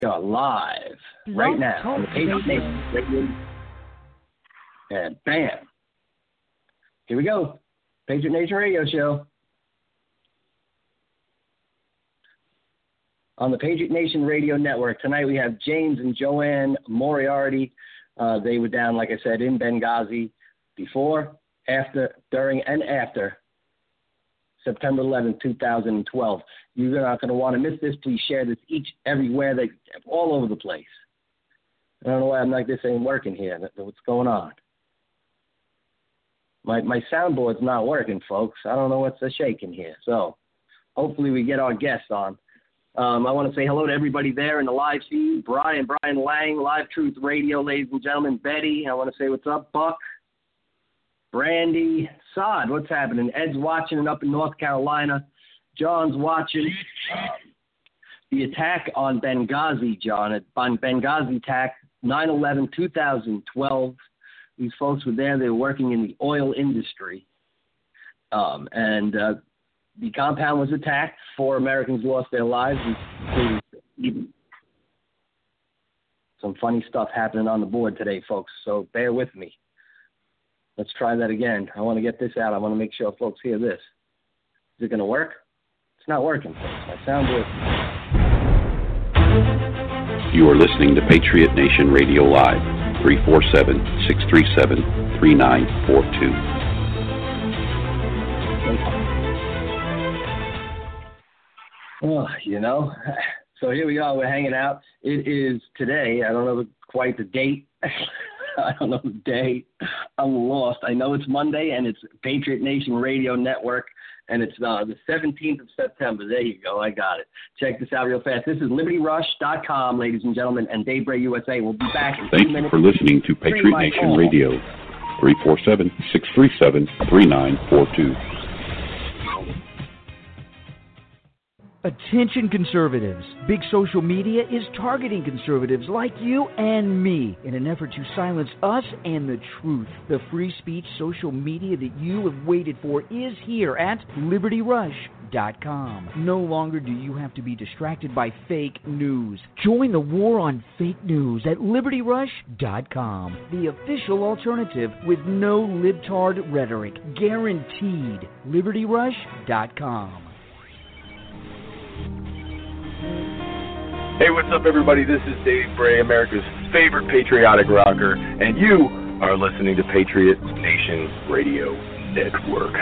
We are live right now on the Patriot Nation Radio. And bam. Here we go. Patriot Nation Radio Show. On the Patriot Nation Radio Network. Tonight we have James and Joanne Moriarty. They were down, like I said, in Benghazi before, after, during, and after September 11, 2012. You're not going to want to miss this. Please share this everywhere, all over the place. I don't know why I'm like this ain't working here. What's going on? My soundboard's not working, folks. I don't know what's shaking here. So hopefully we get our guests on. I want to say hello to everybody there in the live feed. Brian Lang, Live Truth Radio, ladies and gentlemen. Betty, I want to say what's up. Buck, Brandy, Sod, what's happening? Ed's watching up in North Carolina. John's watching. The attack on Benghazi, John, on Benghazi attack, 9/11/2012. These folks were there. They were working in the oil industry. And the compound was attacked. 4 Americans lost their lives. Some funny stuff happening on the board today, folks, so bear with me. Let's try that again. I want to get this out. I want to make sure folks hear this. Is it going to work? It's not working, folks. My soundboard. You are listening to Patriot Nation Radio Live, 347-637-3942. Oh, so here we are. We're hanging out. It is today. I don't know quite the date. I don't know the day. I'm lost. I know it's Monday, and it's Patriot Nation Radio Network, and it's the 17th of September. There you go. I got it. Check this out real fast. This is LibertyRush.com, ladies and gentlemen, and Daybreak USA. We'll be back in 2 minutes. Thank you for listening to Patriot Nation Radio, 347-637-3942. Attention conservatives. Big social media is targeting conservatives like you and me in an effort to silence us and the truth. The free speech social media that you have waited for is here at LibertyRush.com. No longer do you have to be distracted by fake news. Join the war on fake news at LibertyRush.com. The official alternative with no libtard rhetoric. Guaranteed. LibertyRush.com. Hey, what's up, everybody? This is Dave Bray, America's favorite patriotic rocker, and you are listening to Patriot Nation Radio Network.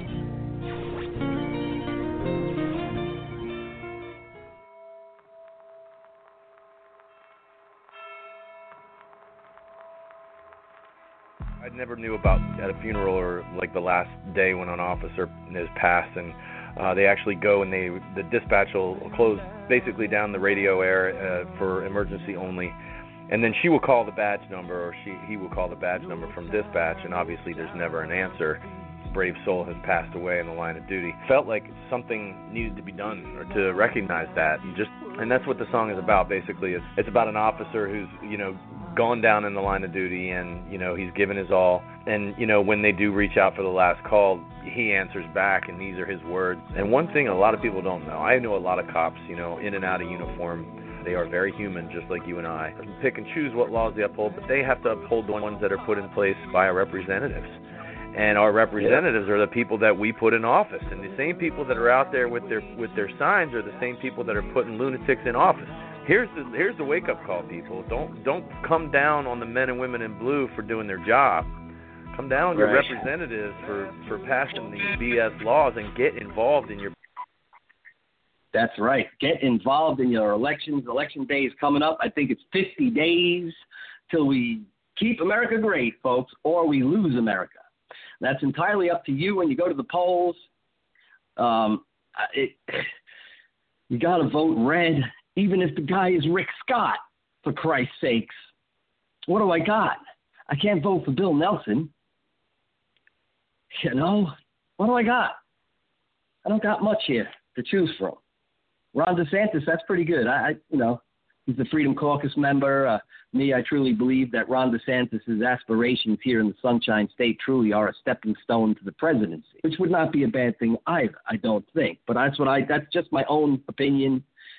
I never knew about at a funeral or like the last day when an officer is passed, and they actually go and the dispatch will close basically down the radio air for emergency only, and then she will call the badge number, or he will call the badge number from dispatch, and obviously there's never an answer. Brave soul has passed away in the line of duty. Felt like something needed to be done or to recognize that, and that's what the song is about. Basically, it's about an officer who's gone down in the line of duty, and he's given his all, and when they do reach out for the last call, he answers back, and these are his words. And one thing a lot of people don't know, I know a lot of cops, in and out of uniform. They are very human, just like you and I. They pick and choose what laws they uphold, but they have to uphold the ones that are put in place by our representatives. And our representatives are the people that we put in office, and the same people that are out there with their signs are the same people that are putting lunatics in office. Here's the wake-up call, people. Don't come down on the men and women in blue for doing their job. Come down on your representatives for passing these BS laws, and get involved in your... That's right. Get involved in your elections. Election day is coming up. I think it's 50 days till we keep America great, folks, or we lose America. That's entirely up to you when you go to the polls. You got to vote red, even if the guy is Rick Scott, for Christ's sakes. What do I got? I can't vote for Bill Nelson. What do I got? I don't got much here to choose from. Ron DeSantis, that's pretty good. He's the Freedom Caucus member. I truly believe that Ron DeSantis' aspirations here in the Sunshine State truly are a stepping stone to the presidency, which would not be a bad thing either, I don't think. But that's just my own opinion,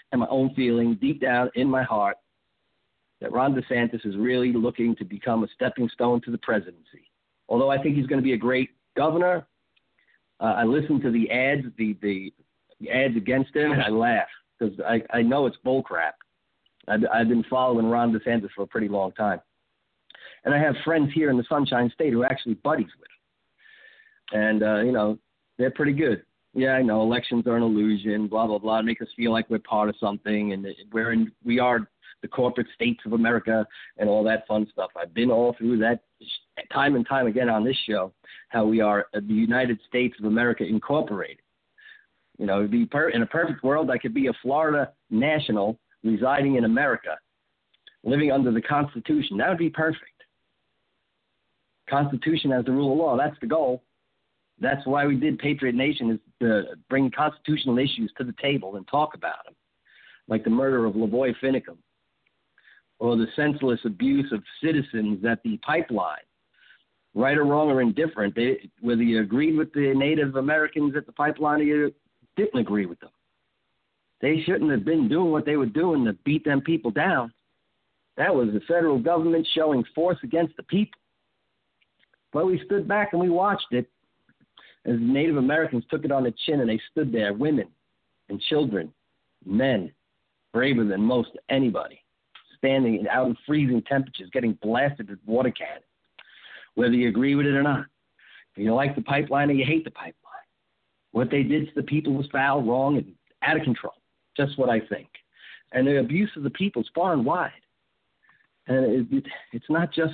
and my own feeling deep down in my heart that Ron DeSantis is really looking to become a stepping stone to the presidency. Although I think he's going to be a great governor, I listened to the ads, the ads against him, and I laugh because I know it's bullcrap. I've been following Ron DeSantis for a pretty long time. And I have friends here in the Sunshine State who are actually buddies with him. And, they're pretty good. Yeah, I know elections are an illusion, blah, blah, blah, make us feel like we're part of something and we are the corporate states of America and all that fun stuff. I've been all through that time and time again on this show, how we are the United States of America Incorporated. It'd be in a perfect world, I could be a Florida national residing in America, living under the Constitution. That would be perfect. Constitution as the rule of law, that's the goal. That's why we did Patriot Nation, is to bring constitutional issues to the table and talk about them, like the murder of Lavoy Finicum or the senseless abuse of citizens at the pipeline. Right or wrong or indifferent, whether you agreed with the Native Americans at the pipeline or you didn't agree with them. They shouldn't have been doing what they were doing to beat them people down. That was the federal government showing force against the people. But we stood back and we watched it as Native Americans took it on the chin and they stood there, women and children, men, braver than most anybody, standing out in freezing temperatures, getting blasted with water cannons, whether you agree with it or not. If you like the pipeline or you hate the pipeline. What they did to the people was foul, wrong, and out of control. Just what I think. And the abuse of the people is far and wide. And it's not just,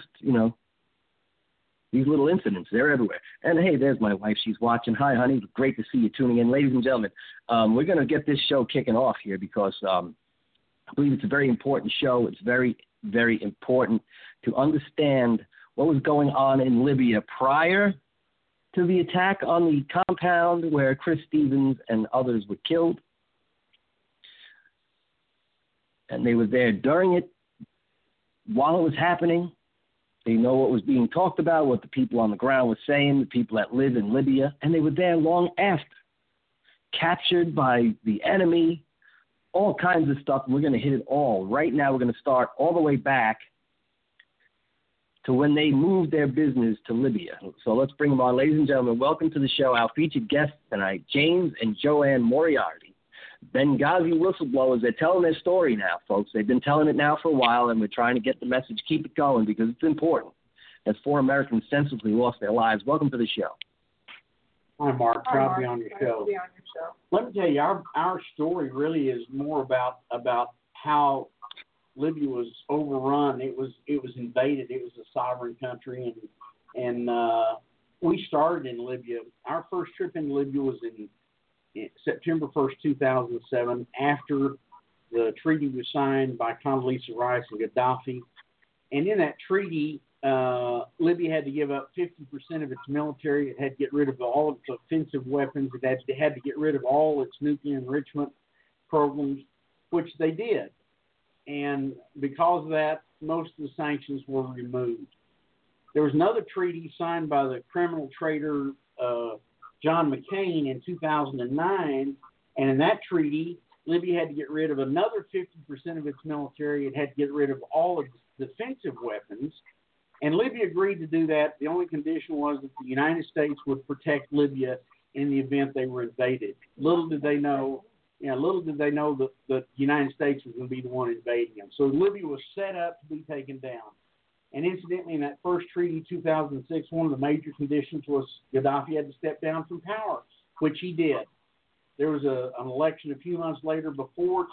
these little incidents. They're everywhere. And, hey, there's my wife. She's watching. Hi, honey. Great to see you tuning in. Ladies and gentlemen, we're going to get this show kicking off here because I believe it's a very important show. It's very, very important to understand what was going on in Libya prior to the attack on the compound where Chris Stevens and others were killed. And they were there during it, while it was happening. They know what was being talked about, what the people on the ground were saying, the people that live in Libya, and they were there long after, captured by the enemy, all kinds of stuff. And we're going to hit it all. Right now, we're going to start all the way back to when they moved their business to Libya. So let's bring them on. Ladies and gentlemen, welcome to the show. Our featured guests tonight, James and Joanne Moriarty, Benghazi whistleblowers. They're telling their story now, folks. They've been telling it now for a while, and we're trying to get the message, keep it going, because it's important. As 4 Americans senselessly lost their lives. Welcome to the show. Hi, Mark. Proud to be on your show. Let me tell you, our story really is more about how Libya was overrun. It was invaded. It was a sovereign country, and we started in Libya. Our first trip in Libya was in September 1st, 2007, after the treaty was signed by Condoleezza Rice and Gaddafi. And in that treaty, Libya had to give up 50% of its military. It had to get rid of all of its offensive weapons. It had to get rid of all its nuclear enrichment programs, which they did. And because of that, most of the sanctions were removed. There was another treaty signed by the criminal traitor John McCain in 2009, and in that treaty, Libya had to get rid of another 50% of its military. It had to get rid of all of its defensive weapons, and Libya agreed to do that. The only condition was that the United States would protect Libya in the event they were invaded. Little did they know that the United States was going to be the one invading them. So Libya was set up to be taken down. And incidentally, in that first treaty, 2006, one of the major conditions was Gaddafi had to step down from power, which he did. There was an election a few months later, before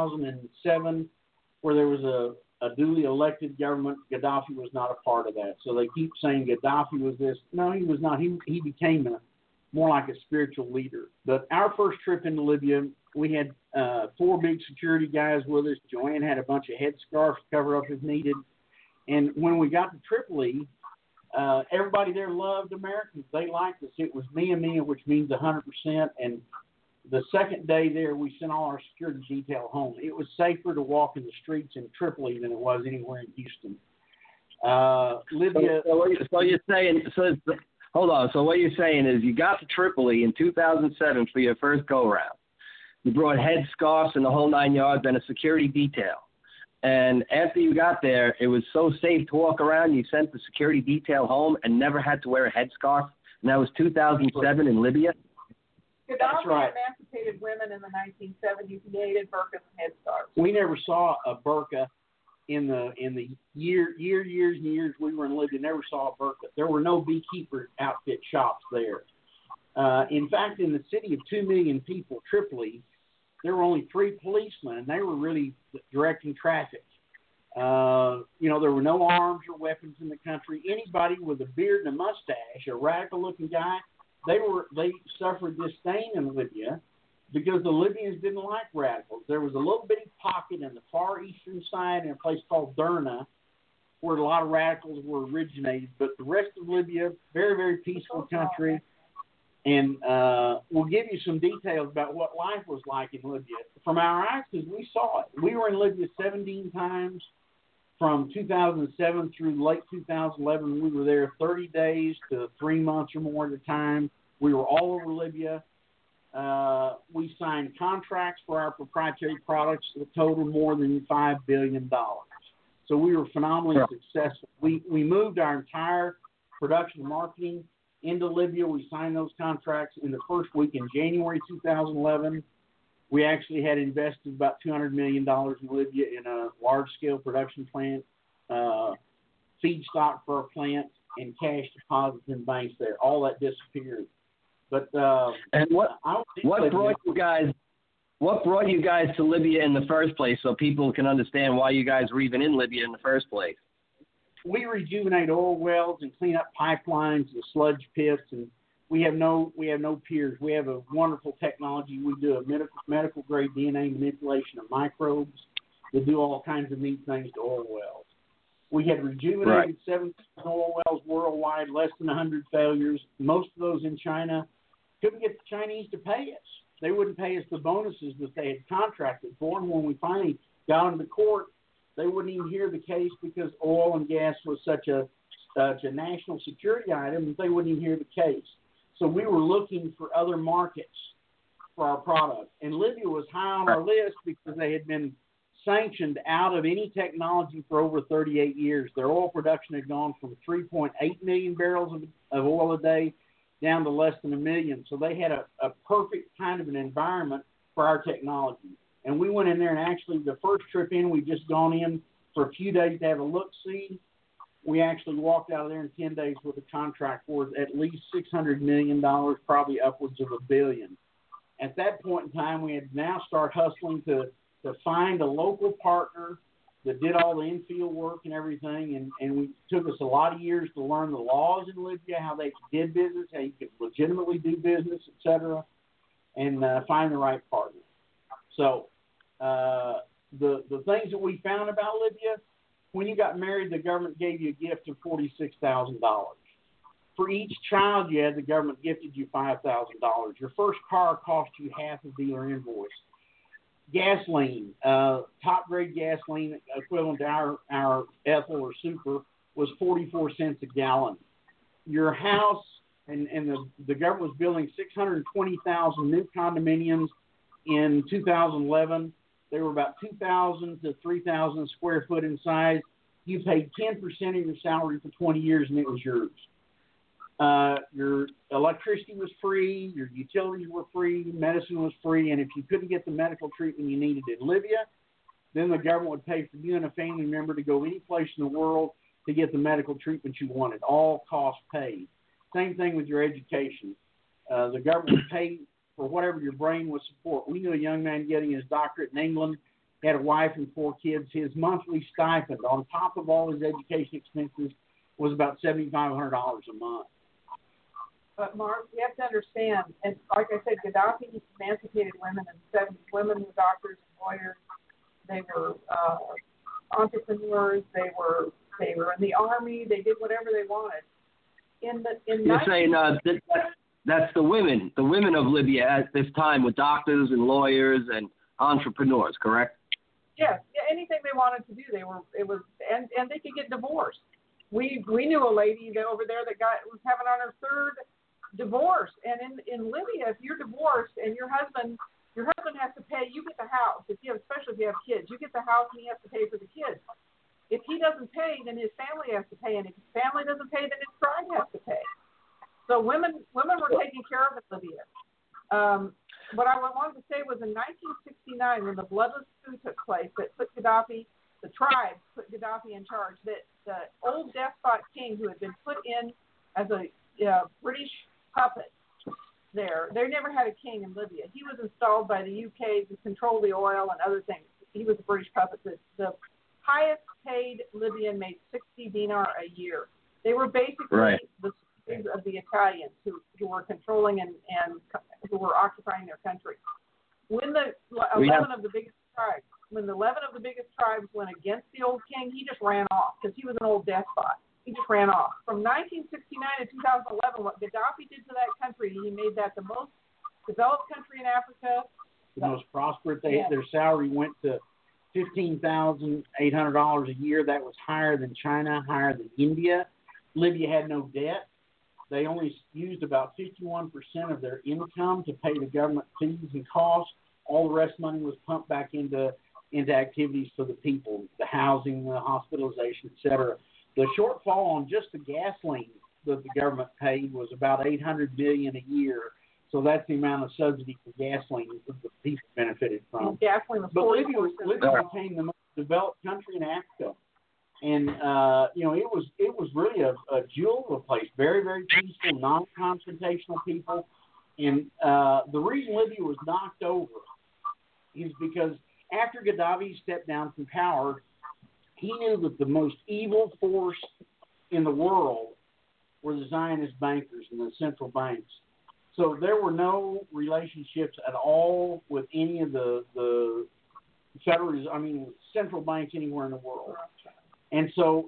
2007, where there was a duly elected government. Gaddafi was not a part of that. So they keep saying Gaddafi was this. No, he was not. He became more like a spiritual leader. But our first trip into Libya, we had 4 big security guys with us. Joanne had a bunch of headscarves to cover up if needed. And when we got to Tripoli, everybody there loved Americans. They liked us. It was Mia, which means 100%. And the second day there, we sent all our security detail home. It was safer to walk in the streets in Tripoli than it was anywhere in Houston. Libya. So you're saying, hold on. So what you're saying is you got to Tripoli in 2007 for your first go-round. You brought headscarves and the whole 9 yards and a security detail. And after you got there, it was so safe to walk around, you sent the security detail home and never had to wear a headscarf. And that was 2007 in Libya. Gaddafi emancipated women in the 1970s. He hated burqas and headscarves. We never saw a burqa in the years we were in Libya. Never saw a burqa. There were no beekeeper outfit shops there. In fact, in the city of 2 million people, Tripoli, there were only 3 policemen, and they were really directing traffic. There were no arms or weapons in the country. Anybody with a beard and a mustache, a radical-looking guy, they suffered disdain in Libya because the Libyans didn't like radicals. There was a little bitty pocket in the far eastern side in a place called Derna where a lot of radicals were originated, but the rest of Libya, very, very peaceful country. And we'll give you some details about what life was like in Libya from our eyes because we saw it. We were in Libya 17 times from 2007 through late 2011. We were there 30 days to 3 months or more at a time. We were all over Libya. We signed contracts for our proprietary products that total more than $5 billion. So we were phenomenally successful. We moved our entire production and marketing into Libya. We signed those contracts in the first week in January 2011. We actually had invested about $200 million in Libya in a large-scale production plant, feedstock for our plant, and cash deposits in banks there. All that disappeared. But and what brought you guys to Libya in the first place, so people can understand why you guys were even in Libya in the first place? We rejuvenate oil wells and clean up pipelines and sludge pits, and we have no peers. We have a wonderful technology. We do a medical grade DNA manipulation of microbes that do all kinds of neat things to oil wells. We had rejuvenated 7 oil wells worldwide, less than 100 failures. Most of those in China. Couldn't get the Chinese to pay us. They wouldn't pay us the bonuses that they had contracted for, and when we finally got them to court, they wouldn't even hear the case because oil and gas was such a national security item that they wouldn't even hear the case. So we were looking for other markets for our product. And Libya was high on our list because they had been sanctioned out of any technology for over 38 years. Their oil production had gone from 3.8 million barrels of oil a day down to less than 1 million. So they had a perfect kind of an environment for our technology. And we went in there, and actually the first trip in, we'd just gone in for a few days to have a look-see. We actually walked out of there in 10 days with a contract worth at least $600 million, probably upwards of $1 billion. At that point in time, we had now start hustling to find a local partner that did all the infield work and everything, and we took us a lot of years to learn the laws in Libya, how they did business, how you could legitimately do business, et cetera, and find the right partner. So the things that we found about Libya, when you got married, the government gave you a gift of $46,000. For each child you had, the government gifted you $5,000. Your first car cost you half a dealer invoice. Gasoline, top-grade gasoline, equivalent to our ethyl or super, was 44 cents a gallon. Your house, and the government was building 620,000 new condominiums in 2011. They were about 2,000 to 3,000 square foot in size. You paid 10% of your salary for 20 years, and it was yours. Your electricity was free, your utilities were free, medicine was free, and if you couldn't get the medical treatment you needed in Libya, then the government would pay for you and a family member to go any place in the world to get the medical treatment you wanted, all costs paid. Same thing with your education. The government would pay for whatever your brain would support. We knew a young man getting his doctorate in England, had a wife and 4 kids. His monthly stipend, on top of all his education expenses, was about $7,500 a month. But, Mark, you have to understand, and like I said, Gaddafi emancipated women in the 70s. Women were doctors and lawyers. They were entrepreneurs. They were in the army. They did whatever they wanted. You're saying that's the women of Libya at this time were doctors and lawyers and entrepreneurs, correct? Yes, anything they wanted to do, and they could get divorced. We knew a lady that over there that was having on her 3rd divorce, and in Libya, if you're divorced and your husband Your husband has to pay. You get the house. Especially if you have kids, you get the house and he has to pay for the kids. If he doesn't pay, then his family has to pay, and if his family doesn't pay, then his tribe has to pay. So women were taken care of in Libya. What I wanted to say was in 1969, when the bloodless coup took place, that put Gaddafi, the tribes put Gaddafi in charge. That the old despot king who had been put in as a British puppet there. They never had a king in Libya. He was installed by the UK to control the oil and other things. He was a British puppet. The highest paid Libyan made 60 dinar a year. They were basically the slaves of the Italians who were controlling and who were occupying their country. When the 11 of the biggest tribes went against the old king, he just ran off because he was an old despot. He just ran off. From 1969 to 2011, what Gaddafi did to that country, he made that the most developed country in Africa. The most prosperous. Their salary went to $15,800 a year. That was higher than China, higher than India. Libya had no debt. They only used about 51% of their income to pay the government fees and costs. All the rest of the money was pumped back into activities for the people, the housing, the hospitalization, etc. The shortfall on just the gasoline that the government paid was about $800 million a year. So that's the amount of subsidy for gasoline that the people benefited from. Gasoline was but Libya became the most developed country in Africa, and it was really a jewel of a place. Very, very peaceful, non-confrontational people. And the reason Libya was knocked over is because after Gaddafi stepped down from power, he knew that the most evil force in the world were the Zionist bankers and the central banks. So there were no relationships at all with any of the central banks anywhere in the world. And so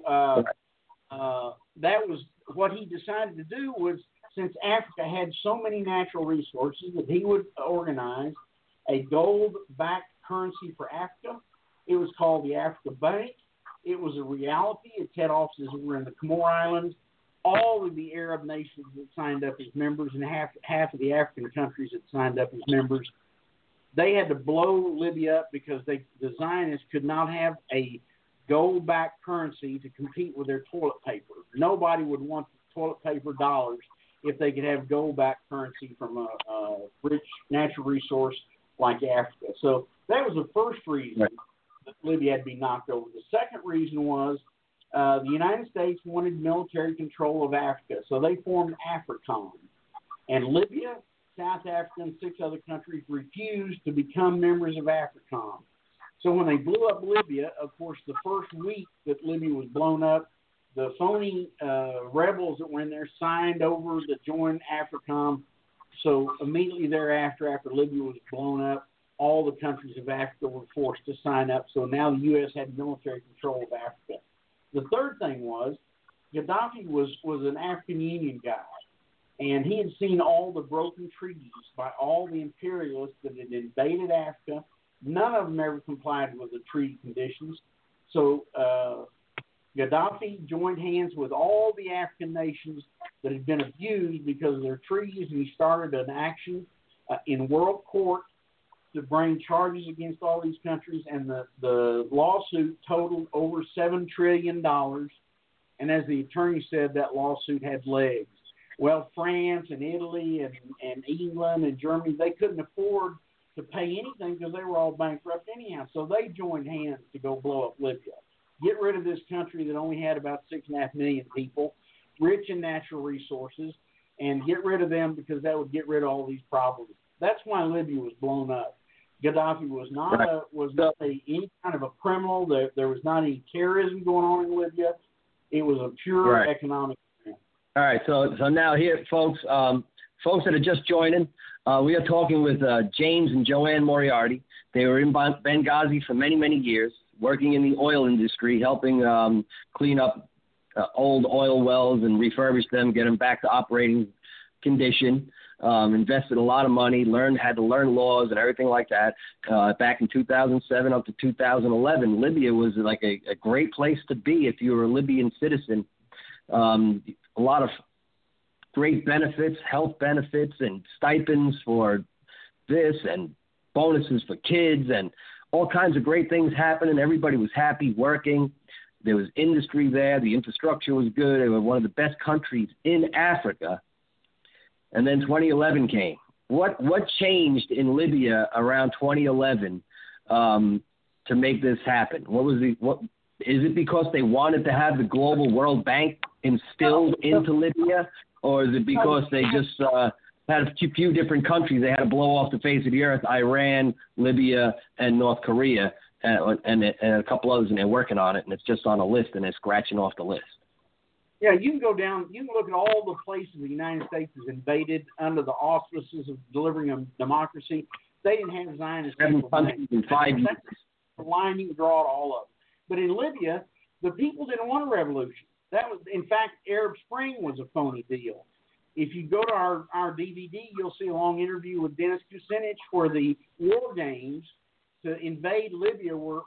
that was what he decided to do was, since Africa had so many natural resources, that he would organize a gold-backed currency for Africa. It was called the Africa Bank. It was a reality. Its head offices were in the Comore Islands. All of the Arab nations that signed up as members, and half of the African countries that signed up as members, they had to blow Libya up because the Zionists could not have a gold-backed currency to compete with their toilet paper. Nobody would want toilet paper dollars if they could have gold-backed currency from a rich natural resource like Africa. So that was the first reason that Libya had to be knocked over. The second reason was the United States wanted military control of Africa, so they formed AFRICOM. And Libya, South Africa, and 6 other countries refused to become members of AFRICOM. So when they blew up Libya, of course, the first week that Libya was blown up, the phony rebels that were in there signed over to join AFRICOM. So immediately thereafter, after Libya was blown up, all the countries of Africa were forced to sign up. So now the U.S. had military control of Africa. The third thing was Gaddafi was an African Union guy, and he had seen all the broken treaties by all the imperialists that had invaded Africa. None of them ever complied with the treaty conditions. So Gaddafi joined hands with all the African nations that had been abused because of their treaties, and he started an action in world court to bring charges against all these countries, and the lawsuit totaled over $7 trillion. And as the attorney said, that lawsuit had legs. Well, France and Italy and England and Germany, they couldn't afford to pay anything because they were all bankrupt anyhow. So they joined hands to go blow up Libya. Get rid of this country that only had about 6.5 million people, rich in natural resources, and get rid of them because that would get rid of all these problems. That's why Libya was blown up. Gaddafi was not any kind of a criminal. There was not any terrorism going on in Libya. It was a pure economic thing. All right, so now here, folks that are just joining, we are talking with James and Joanne Moriarty. They were in Benghazi for many, many years, working in the oil industry, helping clean up old oil wells and refurbish them, get them back to operating condition. Invested a lot of money, had to learn laws and everything like that. Back in 2007 up to 2011, Libya was like a great place to be if you were a Libyan citizen. A lot of great benefits, health benefits, and stipends for this and bonuses for kids and all kinds of great things happening. Everybody was happy working. There was industry there. The infrastructure was good. They were one of the best countries in Africa. And then 2011 came. What changed in Libya around 2011 to make this happen? Is it because they wanted to have the global World Bank instilled into Libya, or is it because they just had a few different countries they had to blow off the face of the earth? Iran, Libya, and North Korea, and a couple others, and they're working on it, and it's just on a list, and they're scratching off the list. Yeah, you can go down. You can look at all the places the United States has invaded under the auspices of delivering a democracy. They didn't have Zionist people. 7 countries in 5 years. That's the line you can draw to all of them. But in Libya, the people didn't want a revolution. That was, in fact, Arab Spring was a phony deal. If you go to our DVD, you'll see a long interview with Dennis Kucinich where the war games to invade Libya were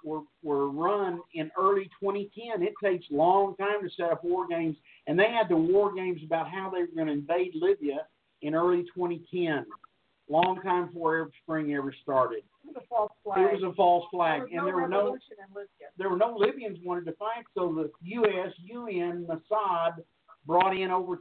run in early 2010. It takes a long time to set up war games, and they had the war games about how they were going to invade Libya in early 2010, long time before Arab Spring ever started. It was a false flag. It was a false flag, and there were no Libyans wanted to fight, so the U.S., UN, Mossad brought in over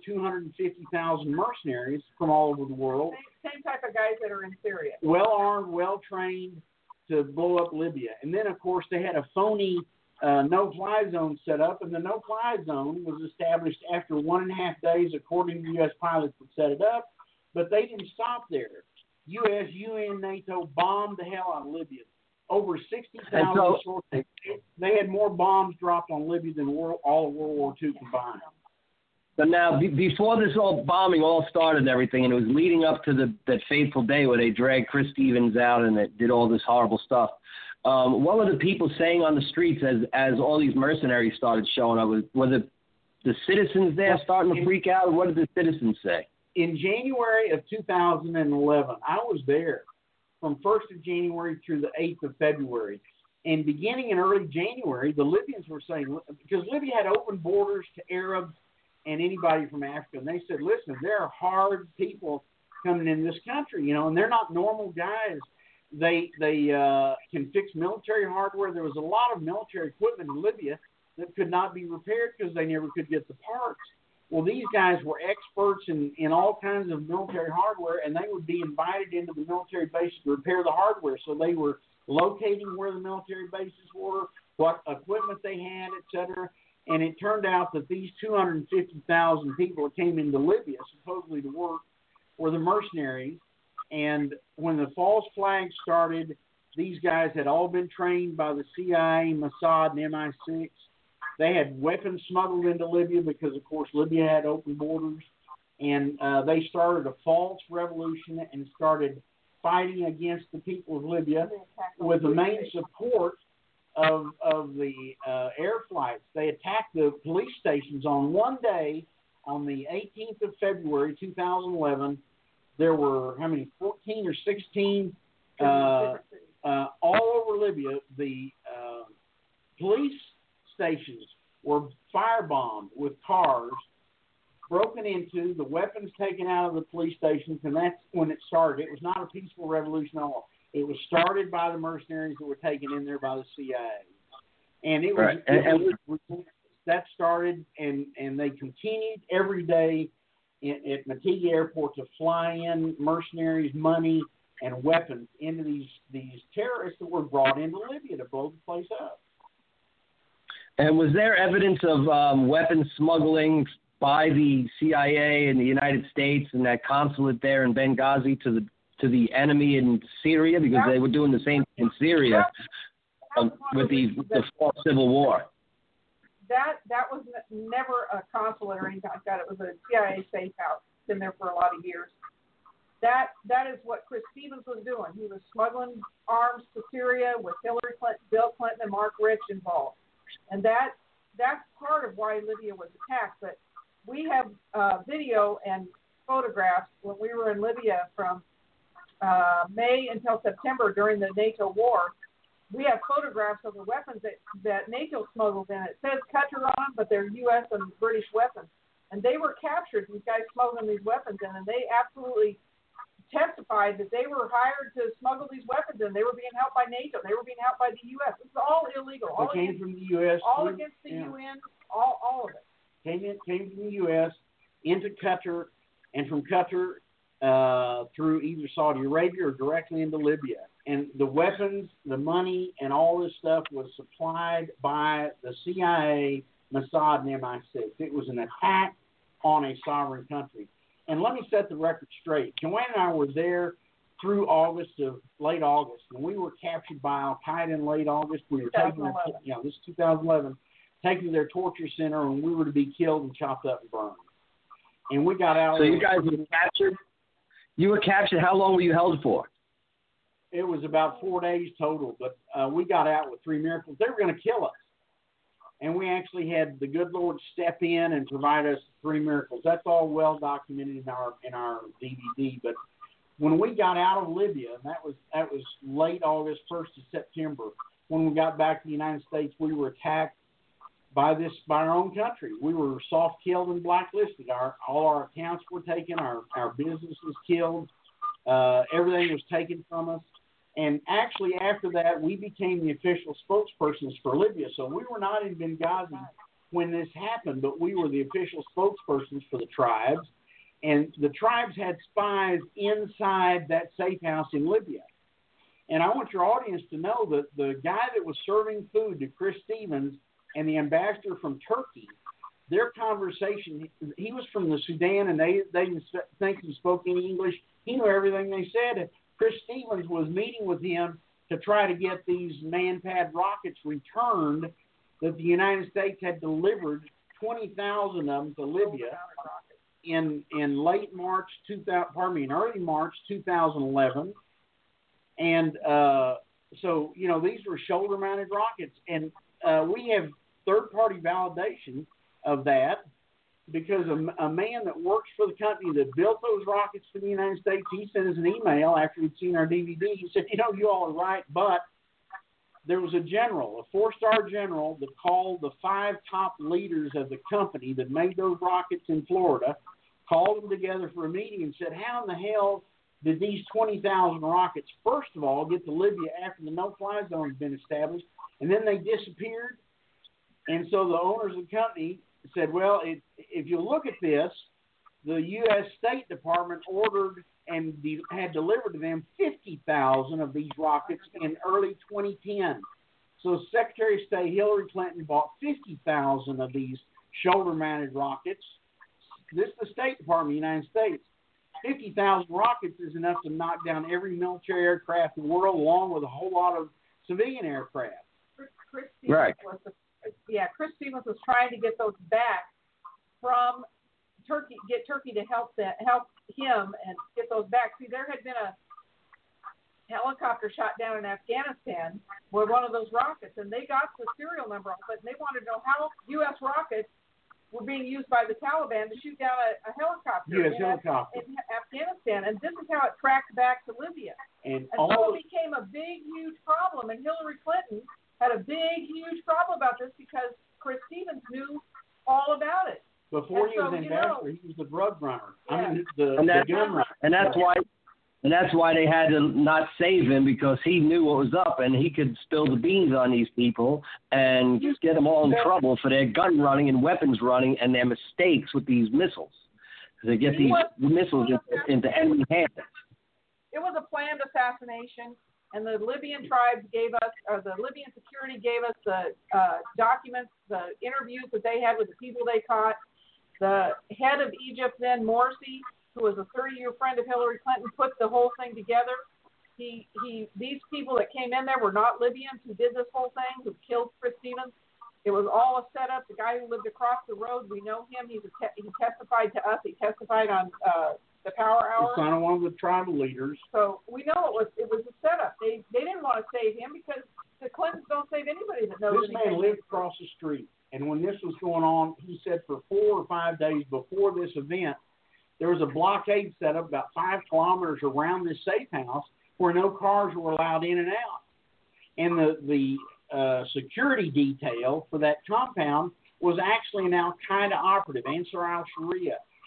250,000 mercenaries from all over the world. Same type of guys that are in Syria. Well armed, well trained to blow up Libya. And then, of course, they had a phony no-fly zone set up, and the no-fly zone was established after 1.5 days, according to U.S. pilots that set it up. But they didn't stop there. U.S., UN, NATO bombed the hell out of Libya. Over 60,000 they had more bombs dropped on Libya than all of World War II combined. But now, before this bombing all started and everything, and it was leading up to that fateful day where they dragged Chris Stevens out and it did all this horrible stuff, what were the people saying on the streets as all these mercenaries started showing up? Were the citizens there starting to freak out? What did the citizens say? In January of 2011, I was there from 1st of January through the 8th of February. And beginning in early January, the Libyans were saying, because Libya had open borders to Arabs and anybody from Africa, and they said, listen, there are hard people coming in this country, and they're not normal guys. They can fix military hardware. There was a lot of military equipment in Libya that could not be repaired because they never could get the parts. Well, these guys were experts in all kinds of military hardware, and they would be invited into the military bases to repair the hardware. So they were locating where the military bases were, what equipment they had, et cetera. And it turned out that these 250,000 people that came into Libya, supposedly to work, were the mercenaries. And when the false flag started, these guys had all been trained by the CIA, Mossad, and MI6. They had weapons smuggled into Libya because, of course, Libya had open borders. And they started a false revolution and started fighting against the people of Libya with the main support of the air flights. They attacked the police stations on one day, on the 18th of February, 2011. There were, 14 or 16 all over Libya. The police stations were firebombed with cars, broken into, the weapons taken out of the police stations, and that's when it started. It was not a peaceful revolution at all. It was started by the mercenaries that were taken in there by the CIA. And it was, right. That started, and they continued every day at Matigi Airport to fly in mercenaries, money, and weapons into these terrorists that were brought into Libya to blow the place up. And was there evidence of weapons smuggling by the CIA in the United States and that consulate there in Benghazi to the enemy in Syria, because they were doing the same thing in Syria with the false civil war? That was never a consulate or anything like that. It was a CIA safe house. It's been there for a lot of years. That is what Chris Stevens was doing. He was smuggling arms to Syria with Hillary Clinton, Bill Clinton, and Mark Rich involved. And that's part of why Libya was attacked. But we have video and photographs when we were in Libya from May until September during the NATO war. We have photographs of the weapons that NATO smuggled in. It says Qatar on them, but they're U.S. and British weapons. And they were captured, these guys smuggling these weapons in, and they absolutely testified that they were hired to smuggle these weapons in. They were being helped by NATO. They were being helped by the U.S. This is all illegal. All came from the U.S. All against the UN. All of it. Came from the U.S. into Qatar, and from Qatar through either Saudi Arabia or directly into Libya. And the weapons, the money, and all this stuff was supplied by the CIA, Mossad, and MI6. It was an attack on a sovereign country. And let me set the record straight. Joanne and I were there through late August, and we were captured by Al-Qaeda in late August. We were taken to, this is 2011, taken to their torture center, and we were to be killed and chopped up and burned. And we got out. So you guys were captured? You were captured. How long were you held for? It was about 4 days total, but we got out with 3 miracles. They were going to kill us. And we actually had the good Lord step in and provide us 3 miracles. That's all well documented in our DVD. But when we got out of Libya, and that was late August, 1st of September, when we got back to the United States, we were attacked by our own country. We were soft killed and blacklisted. All our accounts were taken. Our business was killed. Everything was taken from us. And actually, after that, we became the official spokespersons for Libya. So we were not in Benghazi when this happened, but we were the official spokespersons for the tribes. And the tribes had spies inside that safe house in Libya. And I want your audience to know that the guy that was serving food to Chris Stevens and the ambassador from Turkey, their conversation, he was from the Sudan, and they didn't think he spoke any English. He knew everything they said. Chris Stevens was meeting with him to try to get these man-pad rockets returned that the United States had delivered 20,000 of them to Libya in early March 2011. And so, these were shoulder-mounted rockets. And we have third-party validation of that because a man that works for the company that built those rockets for the United States, he sent us an email after he'd seen our DVD. He said, you all are right, but there was a 4-star general that called the 5 top leaders of the company that made those rockets in Florida, called them together for a meeting and said, how in the hell did these 20,000 rockets, first of all, get to Libya after the no-fly zone had been established, and then they disappeared? And so the owners of the company said, well, if you look at this, the U.S. State Department ordered and had delivered to them 50,000 of these rockets in early 2010. So Secretary of State Hillary Clinton bought 50,000 of these shoulder-mounted rockets. This is the State Department of the United States. 50,000 rockets is enough to knock down every military aircraft in the world, along with a whole lot of civilian aircraft. Right. Chris Stevens was trying to get those back from Turkey, get Turkey to help him and get those back. See, there had been a helicopter shot down in Afghanistan with one of those rockets, and they got the serial number of it, and they wanted to know how U.S. rockets were being used by the Taliban to shoot down a helicopter in Afghanistan. And this is how it tracked back to Libya. And so it became a big, huge problem, and Hillary Clinton had a big, huge problem about this because Chris Stevens knew all about it. Before he was ambassador, he was the drug runner. Yeah. I mean, the gun runner. And that's why they had to not save him, because he knew what was up and he could spill the beans on these people and just get them all in trouble for their gun running and weapons running and their mistakes with these missiles. They get these missiles into enemy hands. It was a planned assassination. And the Libyan tribes the Libyan security gave us the documents, the interviews that they had with the people they caught. The head of Egypt then, Morsi, who was a 30-year friend of Hillary Clinton, put the whole thing together. These people that came in there were not Libyans who did this whole thing, who killed Chris Stevens. It was all a setup. The guy who lived across the road, we know him. He testified to us. He testified on the Power Hour. Son of one of the tribal leaders. So we know it was a setup. They didn't want to save him because the Clintons don't save anybody that knows anything. This man lived across the street, and when this was going on, he said for 4 or 5 days before this event, there was a blockade set up about 5 kilometers around this safe house where no cars were allowed in and out. And the security detail for that compound was actually an Al-Qaeda operative, Ansar al-Sharia.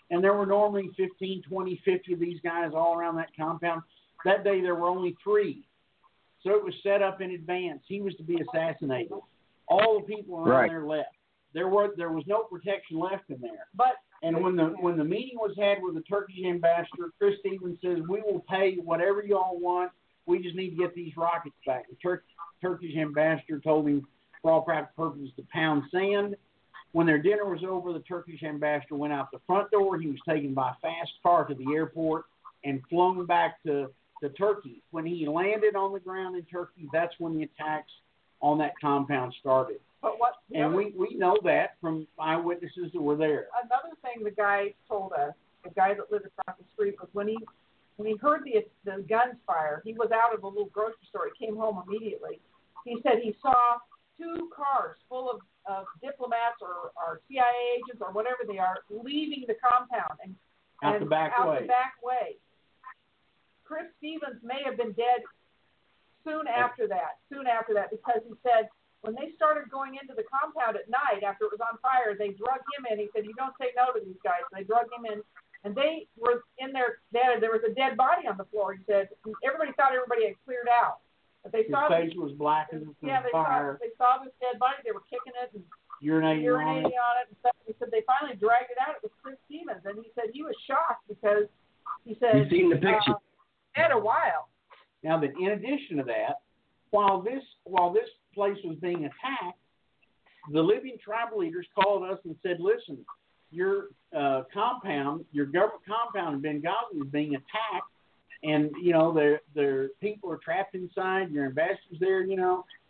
And there were normally 15, 20, 50 of these guys all around that compound. That day there were only 3. So it was set up in advance. He was to be assassinated. All the people around there left. There was no protection left in there. And when the meeting was had with the Turkish ambassador, Chris Stevens says, we will pay whatever you all want. We just need to get these rockets back. The Turkish ambassador told him, for all practical purposes, to pound sand. When their dinner was over, the Turkish ambassador went out the front door. He was taken by fast car to the airport and flown back to Turkey. When he landed on the ground in Turkey, that's when the attacks on that compound started. And we know that from eyewitnesses that were there. Another thing the guy told us, the guy that lived across the street, was when he heard the guns fire, he was out of a little grocery store. He came home immediately. He said he saw 2 cars full of diplomats or CIA agents or whatever they are leaving the compound and out the back way. Chris Stevens may have been dead soon after that, because he said when they started going into the compound at night after it was on fire, they drug him in. He said, you don't say no to these guys. And they drug him in, and they were in there. There was a dead body on the floor. He said everybody thought everybody had cleared out. But they His face was blackened from fire. They saw this dead body. They were kicking it and urinating on it. And stuff. He said they finally dragged it out. It was Chris Stevens, and he said he was shocked because he said you've seen the picture. Had a while. Now that in addition to that, while this place was being attacked, the Libyan tribal leaders called us and said, "Listen, your compound, your government compound in Benghazi is being attacked, and their people are trapped inside. Your ambassador's there, and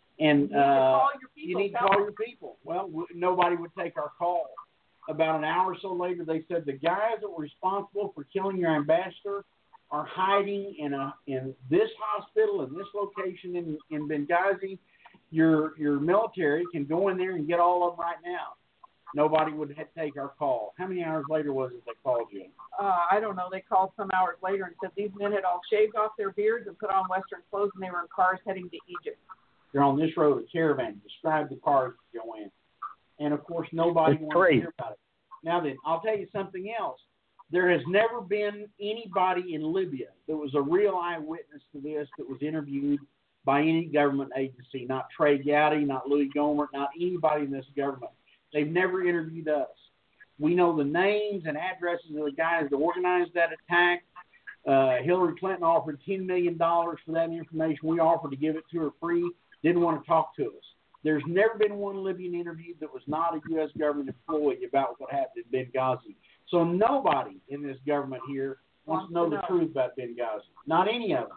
you need to call your people." Well, nobody would take our call. About an hour or so later, they said the guys that were responsible for killing your ambassador are hiding in this hospital, in this location in Benghazi. Your military can go in there and get all of them right now. Nobody would take our call. How many hours later was it they called you? I don't know. They called some hours later and said these men had all shaved off their beards and put on Western clothes, and they were in cars heading to Egypt. They're on this road, a caravan. Describe the cars to go in. And, of course, nobody wanted to hear about it. Now then, I'll tell you something else. There has never been anybody in Libya that was a real eyewitness to this that was interviewed by any government agency, not Trey Gowdy, not Louis Gohmert, not anybody in this government. They've never interviewed us. We know the names and addresses of the guys that organized that attack. Hillary Clinton offered $10 million for that information. We offered to give it to her free. Didn't want to talk to us. There's never been one Libyan interview that was not a U.S. government employee about what happened in Benghazi. So nobody in this government here wants to know the truth about Benghazi. Not any of them.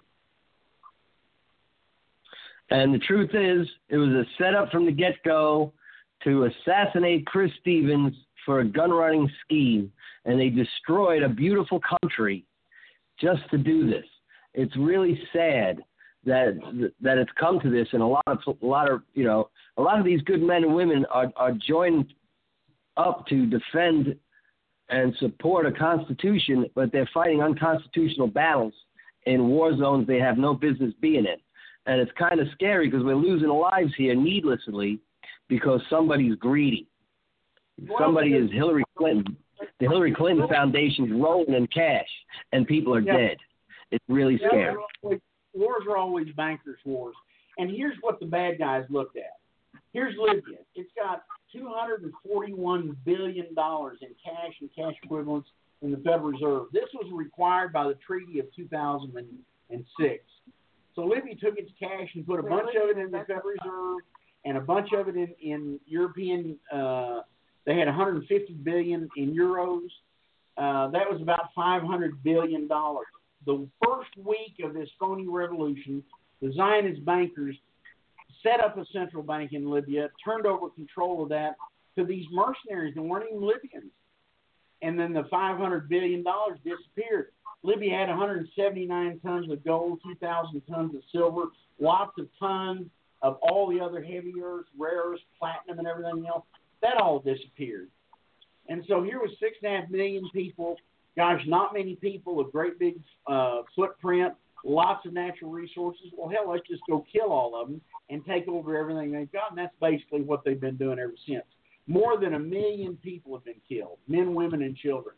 And the truth is, it was a setup from the get-go to assassinate Chris Stevens for a gun-running scheme, and they destroyed a beautiful country just to do this. It's really sad that it's come to this, and a lot of these good men and women are joined up to defend and support a constitution, but they're fighting unconstitutional battles in war zones they have no business being in. And it's kind of scary because we're losing lives here needlessly because somebody's greedy. Somebody is Hillary Clinton. The Hillary Clinton Foundation's rolling in cash, and people are dead. It's really scary. Wars are always bankers' wars. And here's what the bad guys looked at. Here's Libya. It's got $241 billion in cash and cash equivalents in the Federal Reserve. This was required by the Treaty of 2006. So Libya took its cash and put a bunch of it in the Federal Reserve and a bunch of it in European. They had 150 billion in euros. That was about $500 billion. The first week of this phony revolution, the Zionist bankers set up a central bank in Libya, turned over control of that to these mercenaries that weren't even Libyans. And then the $500 billion disappeared. Libya had 179 tons of gold, 2,000 tons of silver, lots of tons of all the other heavy earths, rare earths, platinum, and everything else. That all disappeared. And so here was 6.5 million people. Gosh, not many people, a great big footprint, lots of natural resources. Well, hell, let's just go kill all of them and take over everything they've got. And that's basically what they've been doing ever since. More than 1 million people have been killed, men, women, and children.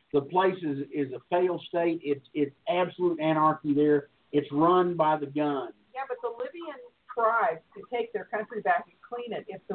The place is a failed state. It's absolute anarchy there. It's run by the gun. Yeah, but the Libyan tribes could take their country back and clean it if the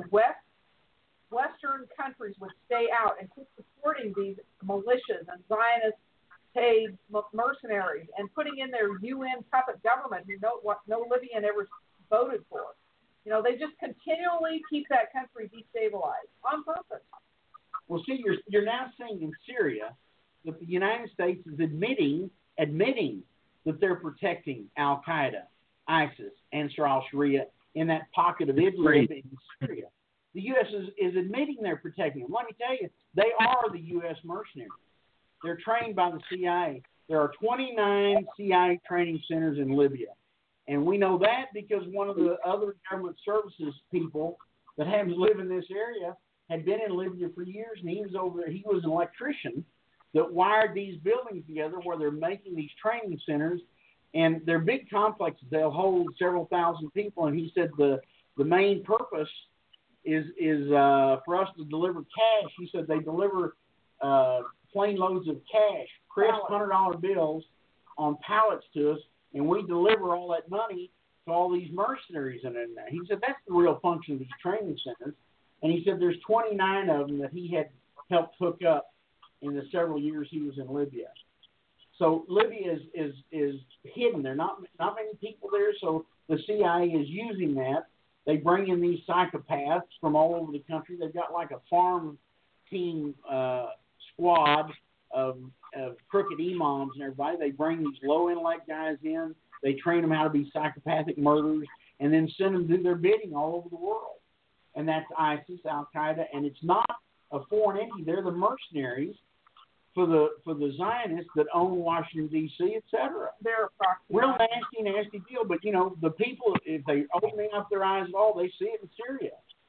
Western countries would stay out and keep supporting these militias and Zionist-paid mercenaries and putting in their UN puppet government who no Libyan ever voted for. They just continually keep that country destabilized on purpose. Well, see, you're now saying in Syria that the United States is admitting that they're protecting Al-Qaeda, ISIS, Ansar al-Sharia in that pocket of Idlib in Syria. The U.S. is admitting they're protecting them. Let me tell you, they are the U.S. mercenaries. They're trained by the CIA. There are 29 CIA training centers in Libya. And we know that because one of the other government services people that happens to live in this area had been in Libya for years, and he was over there. He was an electrician that wired these buildings together where they're making these training centers, and they're big complexes. They'll hold several thousand people, and he said the main purpose is for us to deliver cash. He said they deliver plane loads of cash, crisp $100 bills on pallets to us, and we deliver all that money to all these mercenaries in there. He said that's the real function of these training centers. And he said there's 29 of them that he had helped hook up in the several years he was in Libya. So Libya is hidden. There are not many people there, so the CIA is using that. They bring in these psychopaths from all over the country. They've got like a farm team squad of crooked imams and everybody. They bring these low-intellect guys in. They train them how to be psychopathic murderers and then send them to do their bidding all over the world. And that's ISIS, Al-Qaeda, and it's not a foreign entity. They're the mercenaries for the Zionists that own Washington, D.C., et cetera. They're a proxy. Real nasty deal. But, the people, if they opening up their eyes at all, they see it in Syria.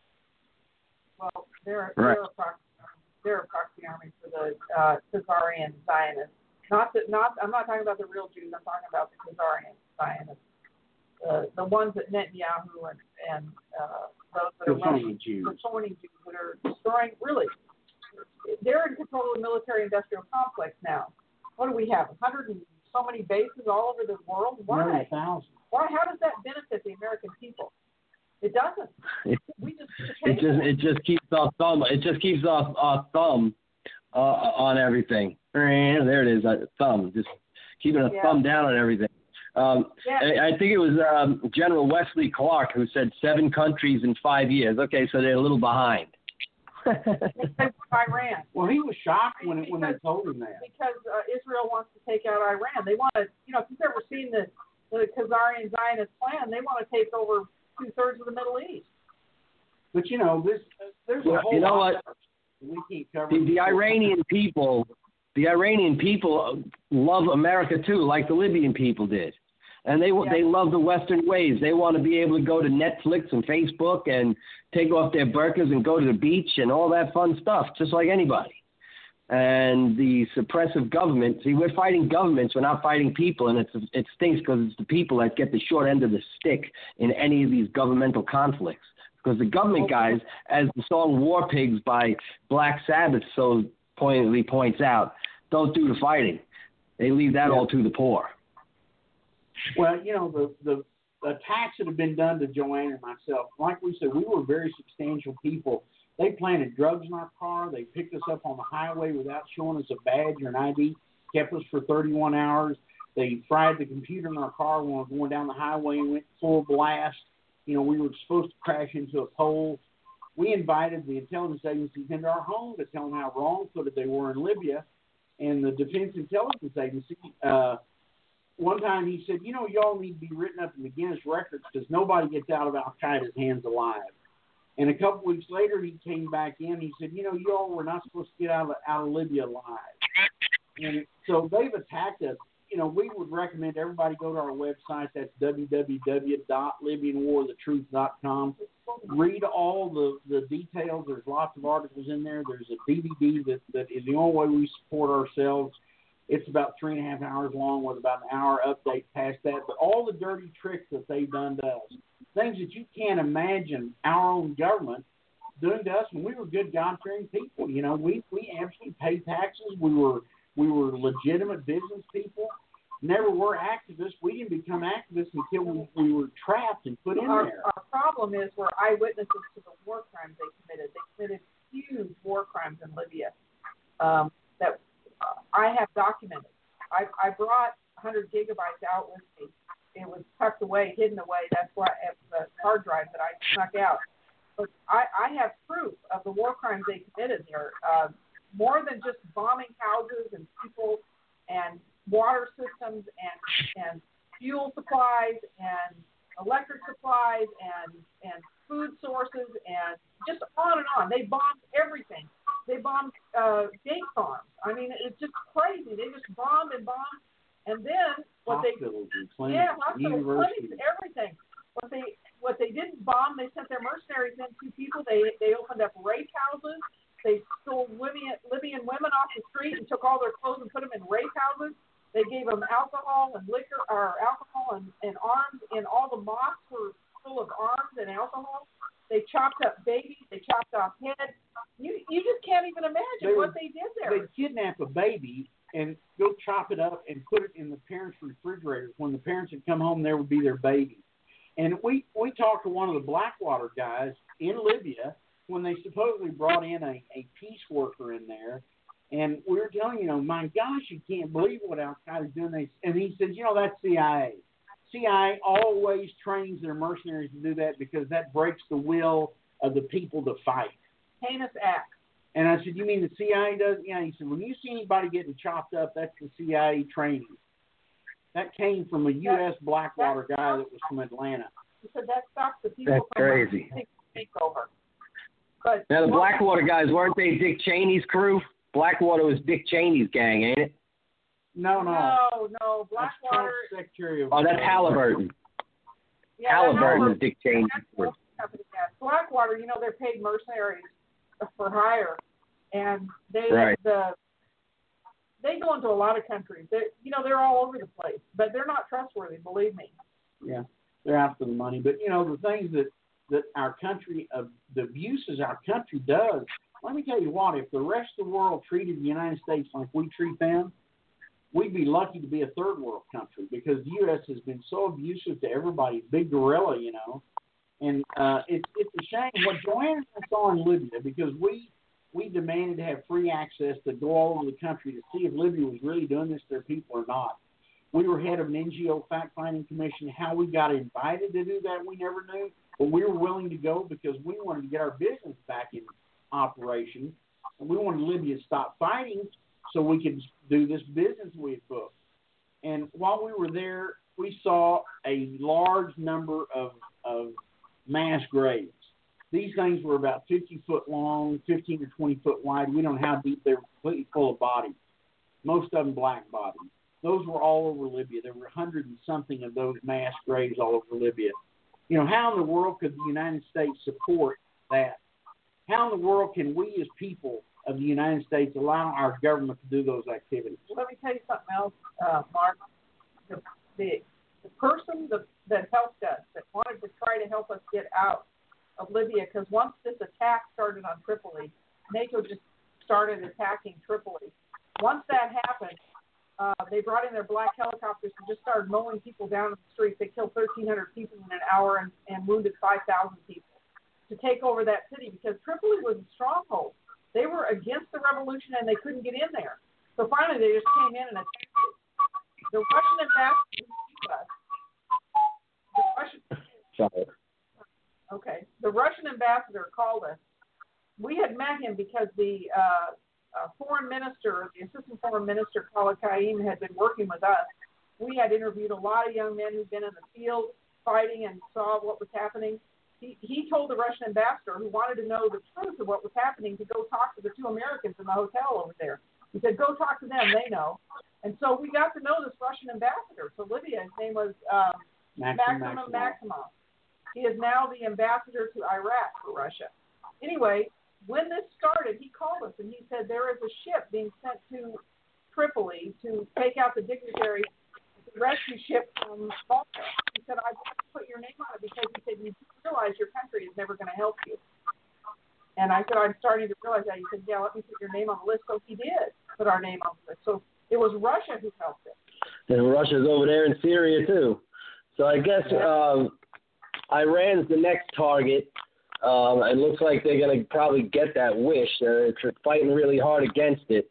Well, they're a proxy army for the Khazarian Zionists. I'm not talking about the real Jews. I'm talking about the Khazarian Zionists, the ones that Netanyahu and those that are running, the Sunni Jews that are destroying. Really, they're in control of the military-industrial complex now. What do we have? 100 and so many bases all over the world. Why? Why? How does that benefit the American people? It doesn't. It just keeps our thumb. It just keeps our thumb on everything. There it is, a thumb. Just keeping a thumb down on everything. I think it was General Wesley Clark who said 7 countries in 5 years. Okay, so they're a little behind. Iran. Well, he was shocked when they told him that. Because Israel wants to take out Iran. They want to, if you've ever seen the Khazarian Zionist plan, they want to take over 2/3 of the Middle East. But there's a whole lot we can't cover. The Iranian people love America too, like the Libyan people did. And they love the Western ways. They want to be able to go to Netflix and Facebook and take off their burqas and go to the beach and all that fun stuff, just like anybody. And the suppressive government, see, we're fighting governments, we're not fighting people, and it stinks because it's the people that get the short end of the stick in any of these governmental conflicts. Because the government guys, as the song War Pigs by Black Sabbath so poignantly points out, don't do the fighting. They leave that all to the poor. Well, the attacks that have been done to Joanne and myself, like we said, we were very substantial people. They planted drugs in our car. They picked us up on the highway without showing us a badge or an ID, kept us for 31 hours. They fried the computer in our car when we were going down the highway and went full blast. We were supposed to crash into a pole. We invited the intelligence agencies into our home to tell them how wrong-footed they were in Libya. And the Defense Intelligence Agency, one time he said, y'all need to be written up in the Guinness records because nobody gets out of Al-Qaeda's hands alive. And a couple weeks later, he came back in. He said, y'all were not supposed to get out of Libya alive. And so they've attacked us. We would recommend everybody go to our website. That's www.libyanwarthetruth.com. Read all the details. There's lots of articles in there. There's a DVD that is the only way we support ourselves. It's about 3.5 hours long with about an hour update past that. But all the dirty tricks that they've done to us, things that you can't imagine our own government doing to us when we were good God-fearing people. We absolutely paid taxes. We were We were legitimate business people. Never were activists. We didn't become activists until we were trapped and put in there. Our problem is we're eyewitnesses to the war crimes they committed. They committed huge war crimes in Libya that I have documented. I brought 100 gigabytes out with me. It was tucked away, hidden away. That's why the hard drive that I snuck out. But I have proof of the war crimes they committed there. More than just bombing houses and people and water systems and fuel supplies and electric supplies and food sources and just on and on. They bombed everything. They bombed date farms. I mean, it's just crazy. They just bombed and bombed. And then hospitals and clinics, hospitals, clinics, everything. What they didn't bomb, they sent their mercenaries in to people. They opened up rape houses. They stole Libyan women off the street and took all their clothes and put them in rape houses. They gave them alcohol and liquor, or alcohol and arms, and all the mosques were full of arms and alcohol. They chopped up babies. They chopped off heads. You just can't even imagine what they did there. They'd kidnap a baby and go chop it up and put it in the parents' refrigerator. When the parents would come home, there would be their baby. And we talked to one of the Blackwater guys in Libya when they supposedly brought in a peace worker in there. And we were telling, my gosh, you can't believe what Al-Qaeda's doing. And he said, that's CIA. CIA always trains their mercenaries to do that because that breaks the will of the people to fight. Heinous act. And I said, you mean the CIA does? Yeah. He said, when you see anybody getting chopped up, that's the CIA training. That came from a U.S. Blackwater guy that was from Atlanta. He said that stops the people from crazy. Takeover. But now, the Blackwater guys, weren't they Dick Cheney's crew? Blackwater was Dick Cheney's gang, ain't it? No. Blackwater. Secretary of that's Halliburton. Yeah, Halliburton is Dick Cheney's crew. Blackwater, they're paid mercenaries for hire, and they they go into a lot of countries. They're all over the place, but they're not trustworthy. Believe me. Yeah, they're after the money. But the things that our country, the abuses our country does. Let me tell you what, if the rest of the world treated the United States like we treat them, we'd be lucky to be a third world country because the U.S. has been so abusive to everybody, big gorilla, And it's a shame what Joanne and I saw in Libya because we demanded to have free access to go all over the country to see if Libya was really doing this to their people or not. We were head of an NGO fact-finding commission. How we got invited to do that, we never knew. But we were willing to go because we wanted to get our business back in operation. And we wanted Libya to stop fighting so we could do this business we had booked. And while we were there, we saw a large number of mass graves. These things were about 50 foot long, 15 or 20 foot wide. We don't know how deep they were, completely full of bodies. Most of them black bodies. Those were all over Libya. There were 100 and something of those mass graves all over Libya. How in the world could the United States support that? How in the world can we as people of the United States allow our government to do those activities? Let me tell you something else, Mark. The person that helped us, that wanted to try to help us get out of Libya, because once this attack started on Tripoli, NATO just started attacking Tripoli. Once that happened, they brought in their black helicopters and just started mowing people down in the streets. They killed 1,300 people in an hour and wounded 5,000 people to take over that city because Tripoli was a stronghold. They were against the revolution and they couldn't get in there. So finally they just came in and attacked it. The Russian ambassador The Russian ambassador called us. We had met him because the foreign minister, the assistant foreign minister, Khalid Qaim, had been working with us. We had interviewed a lot of young men who'd been in the field fighting and saw what was happening. He told the Russian ambassador, who wanted to know the truth of what was happening, to go talk to the two Americans in the hotel over there. He said, go talk to them, they know. And so we got to know this Russian ambassador to Libya. His name was Maxim Maximov. He is now the ambassador to Iraq for Russia. Anyway, when this started, he called us and he said there is a ship being sent to Tripoli to take out the dignitaries, the rescue ship from Malta. He said, I'd like to put your name on it because he said, you realize your country is never going to help you. And I said, I'm starting to realize that. He said, yeah, let me put your name on the list. So he did. put our name on the list. So it was Russia who helped it. And Russia's over there in Syria too. So I guess Iran's the next target. It looks like they're going to probably get that wish. They're fighting really hard against it.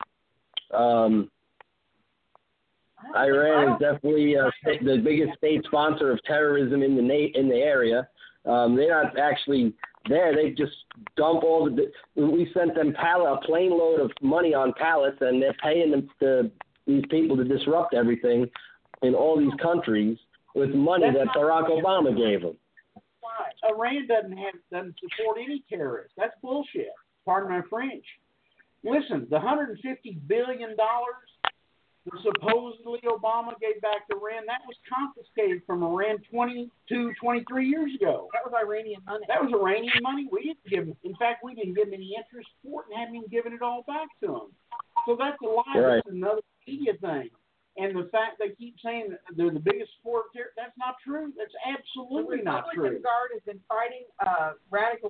Iran is definitely the biggest state sponsor of terrorism in the area. They're not actually there. They just dump all we sent them a plane load of money on pallets, and they're paying these people to disrupt everything in all these countries with money that Barack Obama gave them. Why? Iran doesn't support any terrorists. That's bullshit. Pardon my French. Listen, the $150 billion that supposedly Obama gave back to Iran, that was confiscated from Iran 23 years ago. That was Iranian money. That was Iranian money. We didn't give them. In fact, we didn't give them any interest for it and haven't even given it all back to them. So that's a lie. Right. That's another media thing. And the fact they keep saying they're the biggest sport of terror, that's not true. That's absolutely not true. The Republican Guard has been fighting radical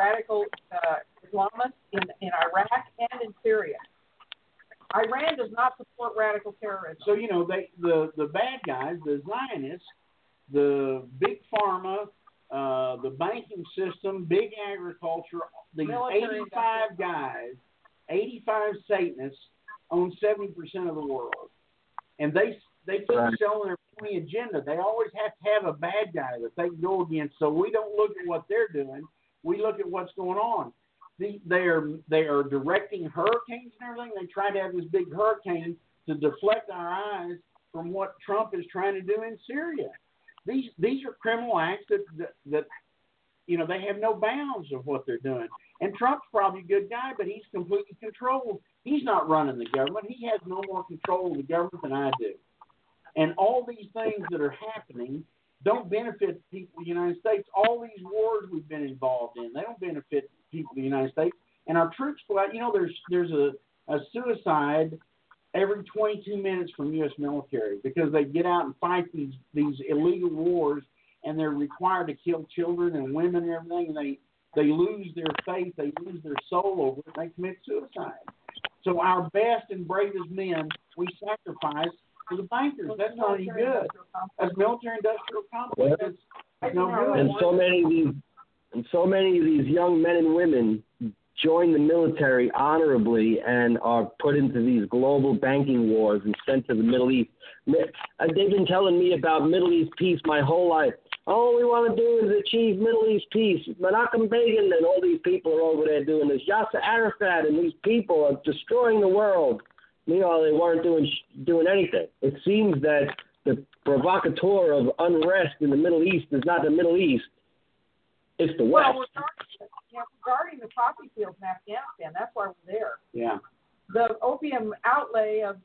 Islamists in Iraq and in Syria. Iran does not support radical terrorism. So, the bad guys, the Zionists, the big pharma, the banking system, big agriculture, these 85 guys, 85 Satanists own 70% of the world. And they keep selling their phony agenda. They always have to have a bad guy that they can go against. So we don't look at what they're doing. We look at what's going on. They are directing hurricanes and everything. They try to have this big hurricane to deflect our eyes from what Trump is trying to do in Syria. These are criminal acts that they have no bounds of what they're doing. And Trump's probably a good guy, but he's completely controlled. He's not running the government. He has no more control of the government than I do. And all these things that are happening don't benefit people in the United States. All these wars we've been involved in, they don't benefit people in the United States. And our troops go out. There's a suicide every 22 minutes from U.S. military because they get out and fight these illegal wars, and they're required to kill children and women and everything, and they lose their faith, they lose their soul over it, and they commit suicide. So our best and bravest men, we sacrifice for the bankers. That's not any good. That's military-industrial complex. That's no good. And so many of these young men and women join the military honorably and are put into these global banking wars and sent to the Middle East. They've been telling me about Middle East peace my whole life. All we want to do is achieve Middle East peace. Menachem Begin and all these people are over there doing this. Yasser Arafat and these people are destroying the world. Meanwhile, they weren't doing anything. It seems that the provocateur of unrest in the Middle East is not the Middle East. It's the West. Well, regarding the poppy fields in Afghanistan, that's why we're there. Yeah. The opium outlay of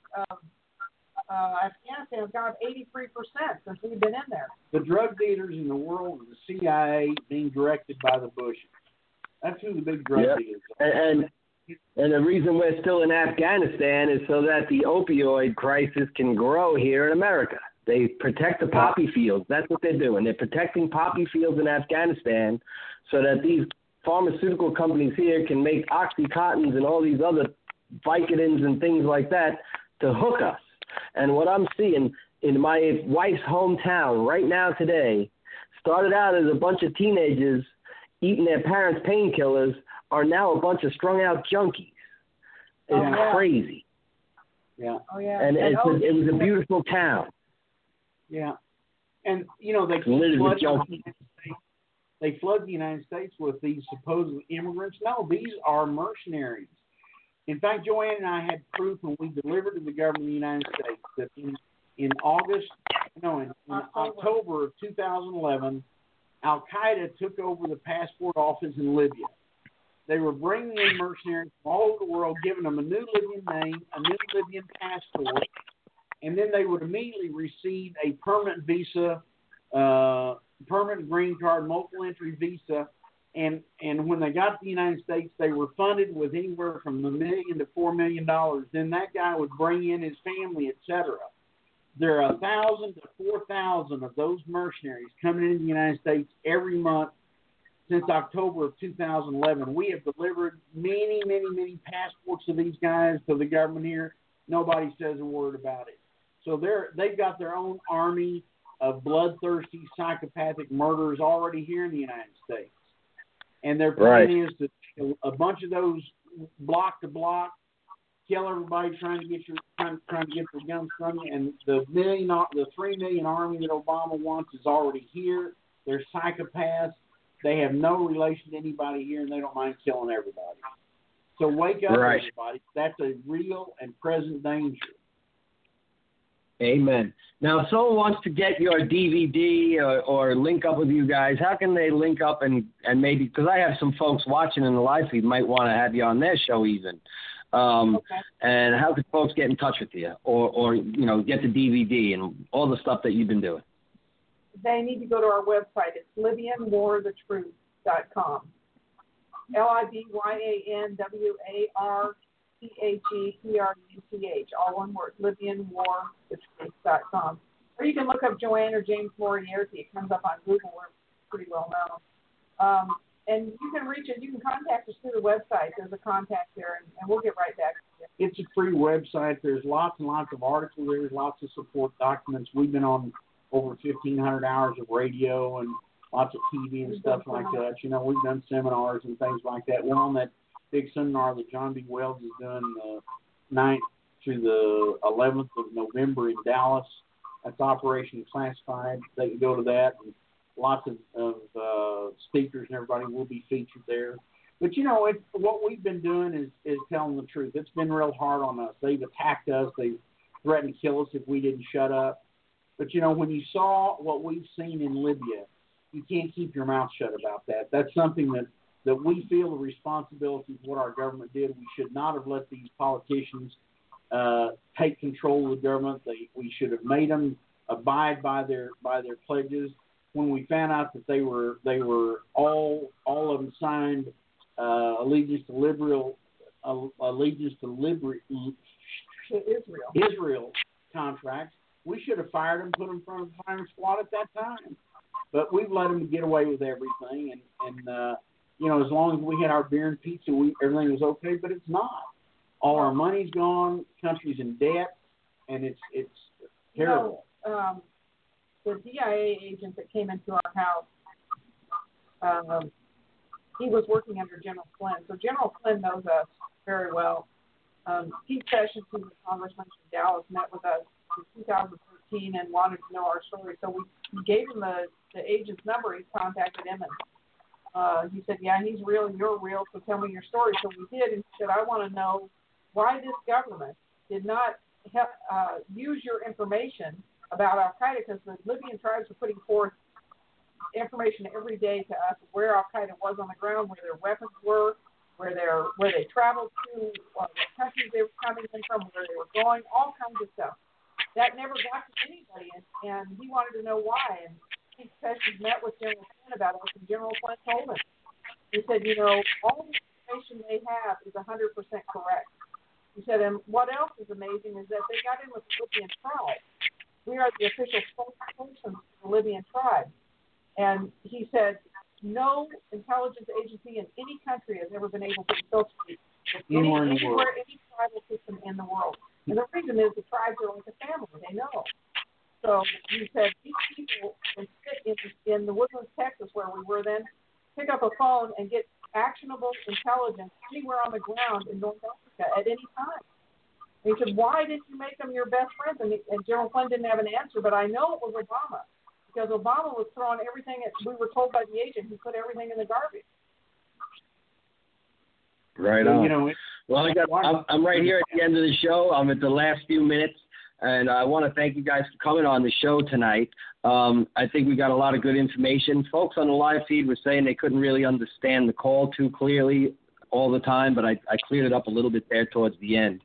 Afghanistan has gone up 83% since we've been in there. The drug dealers in the world are the CIA being directed by the Bushes. That's who the big drug dealers are. And the reason we're still in Afghanistan is so that the opioid crisis can grow here in America. They protect the poppy fields. That's what they're doing. They're protecting poppy fields in Afghanistan so that these pharmaceutical companies here can make Oxycontins and all these other Vicodins and things like that to hook us. And what I'm seeing in my wife's hometown right now today started out as a bunch of teenagers eating their parents' painkillers are now a bunch of strung-out junkies. It's crazy. Yeah. Oh, yeah. And it was a beautiful town. Yeah. And, they flood the United States with these supposed immigrants. No, these are mercenaries. In fact, Joanne and I had proof when we delivered to the government of the United States that in October of 2011, Al-Qaeda took over the passport office in Libya. They were bringing in mercenaries from all over the world, giving them a new Libyan name, a new Libyan passport, and then they would immediately receive a permanent visa, permanent green card, multiple entry visa. And when they got to the United States, they were funded with anywhere from $1 million to $4 million. Then that guy would bring in his family, etc. There are 1,000 to 4,000 of those mercenaries coming into the United States every month since October of 2011. We have delivered many, many, many passports to these guys, to the government here. Nobody says a word about it. So they've got their own army of bloodthirsty, psychopathic murderers already here in the United States. And their plan is to kill a bunch of those block to block, kill everybody trying to get their guns from you. And the 3 million army that Obama wants is already here. They're psychopaths. They have no relation to anybody here, and they don't mind killing everybody. So wake up, everybody. That's a real and present danger. Amen. Now, if someone wants to get your DVD or link up with you guys, how can they link up and maybe, because I have some folks watching in the live feed might want to have you on their show even. And how can folks get in touch with you or get the DVD and all the stuff that you've been doing? They need to go to our website. It's LibyanWarTheTruth.com. LibyanWarTheTruth, all one word, LibyanWarTheTruth.com. Or you can look up Joanne or James Moriarty. It comes up on Google. We're pretty well known. And you can reach us. You can contact us through the website. There's a contact there, and we'll get right back to you. It's a free website. There's lots and lots of articles. There's lots of support documents. We've been on over 1,500 hours of radio and lots of TV and stuff like that. We've done seminars and things like that. We're on that big seminar that John B. Wells is doing the 9th through the 11th of November in Dallas. That's Operation Classified. They can go to that. And lots of speakers and everybody will be featured there. But, what we've been doing is telling the truth. It's been real hard on us. They've attacked us. They've threatened to kill us if we didn't shut up. But, when you saw what we've seen in Libya, you can't keep your mouth shut about that. That's something that we feel the responsibility of what our government did. We should not have let these politicians take control of the government. We should have made them abide by their pledges. When we found out that they were all of them signed allegiance to Israel contracts, we should have fired them, put them in front of the firing squad at that time. But we've let them get away with everything, and as long as we had our beer and pizza, everything was okay. But it's not. All our money's gone. The country's in debt, and it's terrible. The DIA agent that came into our house, he was working under General Flynn. So General Flynn knows us very well. Pete Sessions, who's a congressman from Dallas, met with us in 2013 and wanted to know our story. So we gave him the agent's number. He contacted him, and he said, yeah, he's real and you're real, so tell me your story. So we did, and he said, I want to know why this government did not use your information about Al-Qaeda, because the Libyan tribes are putting forth information every day to us where Al-Qaeda was on the ground, where their weapons were, where they traveled to, what countries they were coming in from, where they were going, all kinds of stuff. That never got to anybody, and he wanted to know why. And Pete Sessions met with General Flynn about it, and General Flynn told him. He said, all the information they have is 100% correct. He said, and what else is amazing is that they got in with the Libyan tribe. We are the official spokesperson for the Libyan tribe. And he said, no intelligence agency in any country has ever been able to infiltrate anywhere, any tribal system in the world. And the reason is the tribes are like a family. They know. So he said these people can sit in the Woodlands, Texas, where we were then, pick up a phone and get actionable intelligence anywhere on the ground in North Africa at any time. And he said, why didn't you make them your best friends? And General Flynn didn't have an answer, but I know it was Obama, because Obama was throwing everything we were told by the agent. He put everything in the garbage. Right on. I'm right here at the end of the show. I'm at the last few minutes, and I want to thank you guys for coming on the show tonight. I think we got a lot of good information. Folks on the live feed were saying they couldn't really understand the call too clearly all the time, but I cleared it up a little bit there towards the end.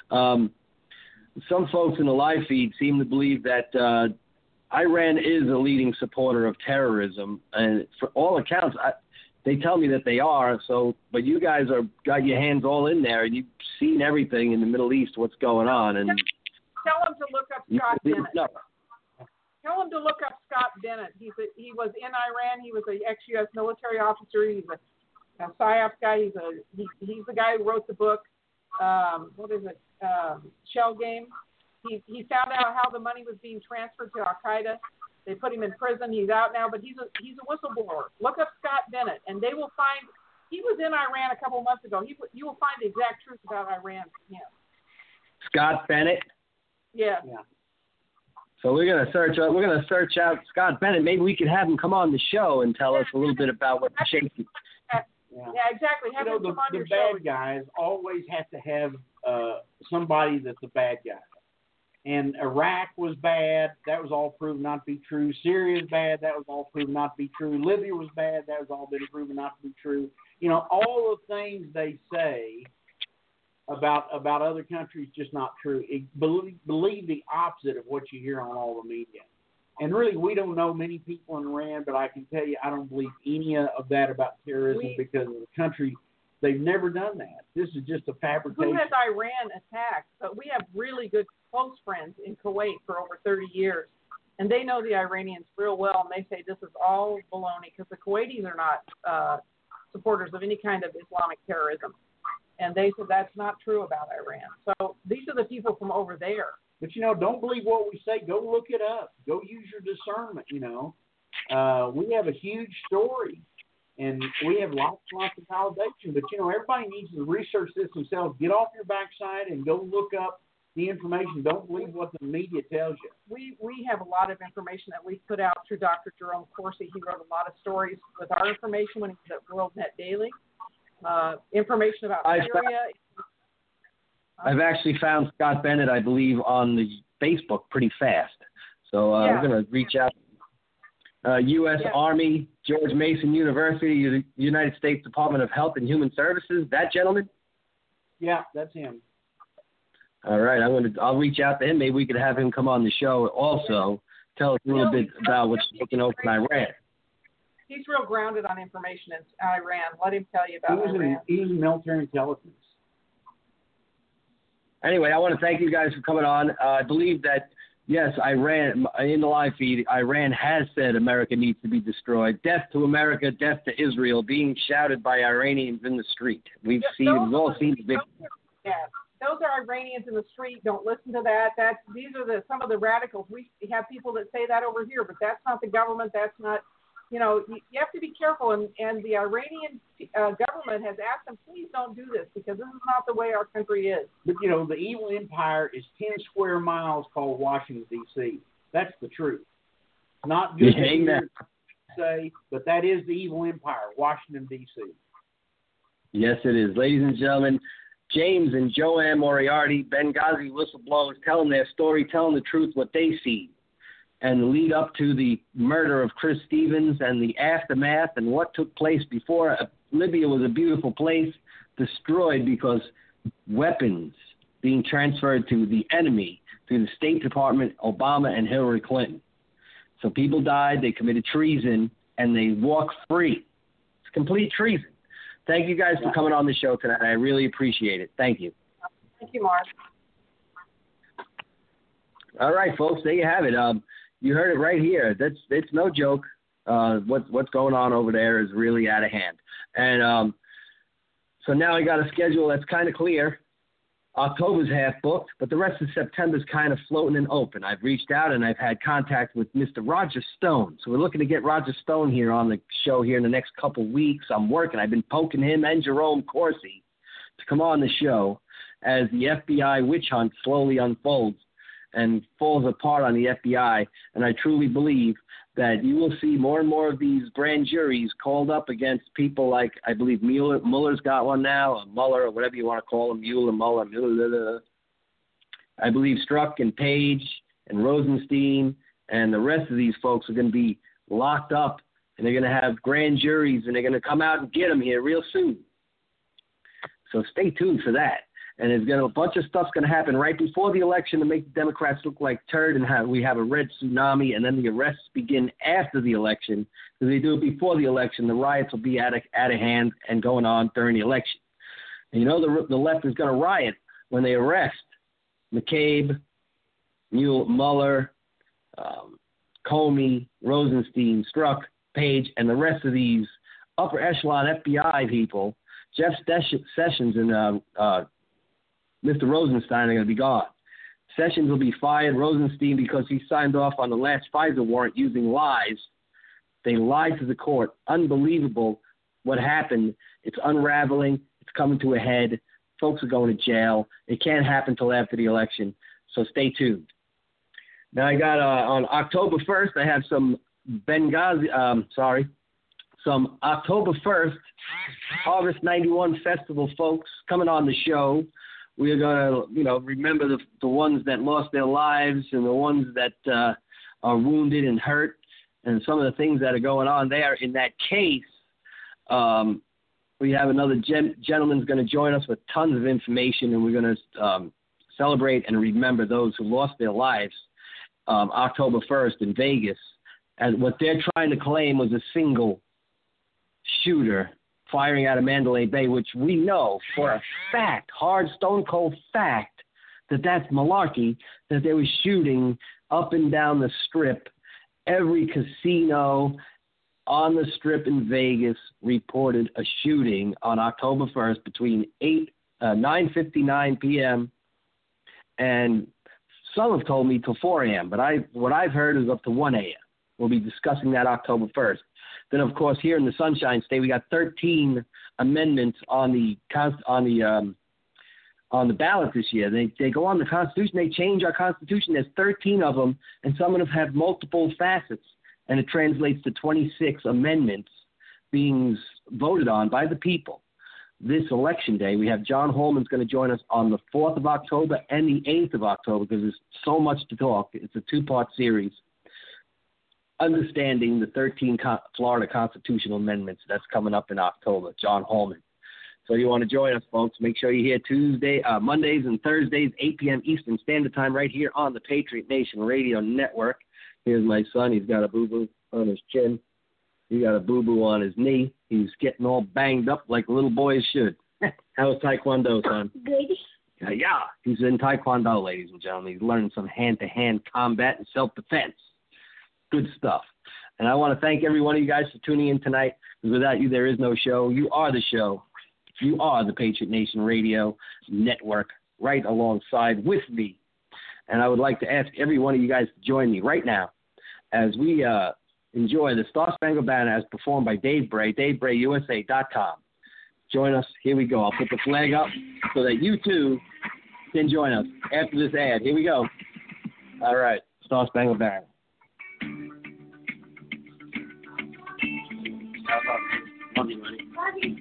Some folks in the live feed seem to believe that Iran is a leading supporter of terrorism, and for all accounts, they tell me that they are. So, but you guys got your hands all in there, and you've seen everything in the Middle East, what's going on, and tell them to look up Scott Bennett. Tell him to look up Scott Bennett. He was in Iran. He was an ex-U.S. military officer. He's a PSYOP guy. He's the guy who wrote the book. Shell Game. He found out how the money was being transferred to Al Qaeda. They put him in prison. He's out now, but he's a whistleblower. Look up Scott Bennett, and they will find. He was in Iran a couple months ago. You will find the exact truth about Iran from him. Scott Bennett. Yeah. So we're gonna search out Scott Bennett. Maybe we could have him come on the show and tell us a little bit about what shaking. Yeah, exactly. Have him come on your show. The bad show. guys always have to have somebody that's a bad guy. And Iraq was bad. That was all proven not to be true. Syria is bad. That was all proven not to be true. Libya was bad. That was all been proven not to be true. All the things they say about other countries just not true. Believe the opposite of what you hear on all the media. And really, we don't know many people in Iran, but I can tell you I don't believe any of that about terrorism because of the country. They've never done that. This is just a fabrication. Who has Iran attacked? But we have really good close friends in Kuwait for over 30 years, and they know the Iranians real well, and they say this is all baloney because the Kuwaitis are not supporters of any kind of Islamic terrorism. And they said that's not true about Iran. So these are the people from over there. But, don't believe what we say. Go look it up. Go use your discernment, We have a huge story, and we have lots of validation. But, everybody needs to research this themselves. Get off your backside and go look up the information. Don't believe what the media tells you. We have a lot of information that we put out through Dr. Jerome Corsi. He wrote a lot of stories with our information when he was at WorldNet Daily. Information about Syria. I've actually found Scott Bennett, I believe, on the Facebook pretty fast. So we're going to reach out. U.S. Army, George Mason University, United States Department of Health and Human Services. That gentleman? Yeah, that's him. All right, I'll reach out to him. Maybe we could have him come on the show also. Tell us a little bit about what's looking over in Iran. He's real grounded on information in Iran. Let him tell you about Iran. He's military intelligence. Anyway, I want to thank you guys for coming on. I believe that, yes, Iran, in the live feed, Iran has said America needs to be destroyed. Death to America, death to Israel, being shouted by Iranians in the street. We've all seen the big... Those are Iranians in the street. Don't listen to that. These are some of the radicals. We have people that say that over here, but that's not the government. That's not... You have to be careful, and the Iranian government has asked them, please don't do this because this is not the way our country is. But, the evil empire is 10 square miles called Washington, D.C. That's the truth. Not good to say, but that is the evil empire, Washington, D.C. Yes, it is. Ladies and gentlemen, James and Joanne Moriarty, Benghazi whistleblowers, telling their story, telling the truth, what they see. And lead up to the murder of Chris Stevens and the aftermath and what took place before. Libya was a beautiful place, destroyed because weapons being transferred to the enemy through the State Department, Obama, and Hillary Clinton. So people died, they committed treason, and they walk free. It's complete treason. Thank you guys for coming on the show tonight. I really appreciate it. Thank you. Thank you, Mark. All right, folks, there you have it. You heard it right here. It's no joke. What's going on over there is really out of hand. And so now I got a schedule that's kind of clear. October's half booked, but the rest of September's kind of floating and open. I've reached out and I've had contact with Mr. Roger Stone. So we're looking to get Roger Stone here on the show here in the next couple of weeks. I'm working. I've been poking him and Jerome Corsi to come on the show as the FBI witch hunt slowly unfolds and falls apart on the FBI. And I truly believe that you will see more and more of these grand juries called up against people like, I believe Mueller's got one now, or Mueller, or whatever you want to call him, Mueller. I believe Strzok and Page and Rosenstein and the rest of these folks are going to be locked up, and they're going to have grand juries, and they're going to come out and get them here real soon. So stay tuned for that. And a bunch of stuff's going to happen right before the election to make the Democrats look like turd, and we have a red tsunami, and then the arrests begin after the election. If they do it before the election, the riots will be out of hand and going on during the election. And the left is going to riot when they arrest McCabe, Mueller, Comey, Rosenstein, Strzok, Page, and the rest of these upper echelon FBI people, Jeff Sessions and Mr. Rosenstein are going to be gone. Sessions will be fired. Rosenstein, because he signed off on the last Pfizer warrant using lies. They lied to the court. Unbelievable what happened. It's unraveling. It's coming to a head. Folks are going to jail. It can't happen till after the election, so stay tuned. Now I got on October 1st, I have some some October 1st Harvest 91 Festival folks coming on the show. We are going to, remember the ones that lost their lives and the ones that are wounded and hurt and some of the things that are going on there. In that case, we have another gentleman's going to join us with tons of information, and we're going to celebrate and remember those who lost their lives October 1st in Vegas. And what they're trying to claim was a single shooter firing out of Mandalay Bay, which we know for a fact, hard, stone-cold fact, that that's malarkey, that they were shooting up and down the Strip. Every casino on the Strip in Vegas reported a shooting on October 1st between 9:59 p.m. and some have told me till 4 a.m., but what I've heard is up to 1 a.m. We'll be discussing that October 1st. Then, of course, here in the Sunshine State, we got 13 amendments on the ballot this year. They go on the Constitution. They change our Constitution. There's 13 of them, and some of them have multiple facets, and it translates to 26 amendments being voted on by the people. This election day, we have John Holman's going to join us on the 4th of October and the 8th of October because there's so much to talk. It's a two-part series. Understanding the 13 Florida constitutional amendments that's coming up in October. John Holman. So you want to join us, folks. Make sure you're here Mondays and Thursdays, 8 p.m. Eastern Standard Time, right here on the Patriot Nation Radio Network. Here's my son. He's got a boo-boo on his chin. He got a boo-boo on his knee. He's getting all banged up like little boys should. How's Taekwondo, son? Good. Yeah. He's in Taekwondo, ladies and gentlemen. He's learning some hand-to-hand combat and self-defense. Good stuff. And I want to thank every one of you guys for tuning in tonight, because without you, there is no show. You are the show. You are the Patriot Nation Radio Network right alongside with me. And I would like to ask every one of you guys to join me right now as we enjoy the Star Spangled Banner as performed by Dave Bray, DaveBrayUSA.com. Join us. Here we go. I'll put the flag up so that you, too, can join us after this ad. Here we go. All right. Star Spangled Banner. Love you, buddy.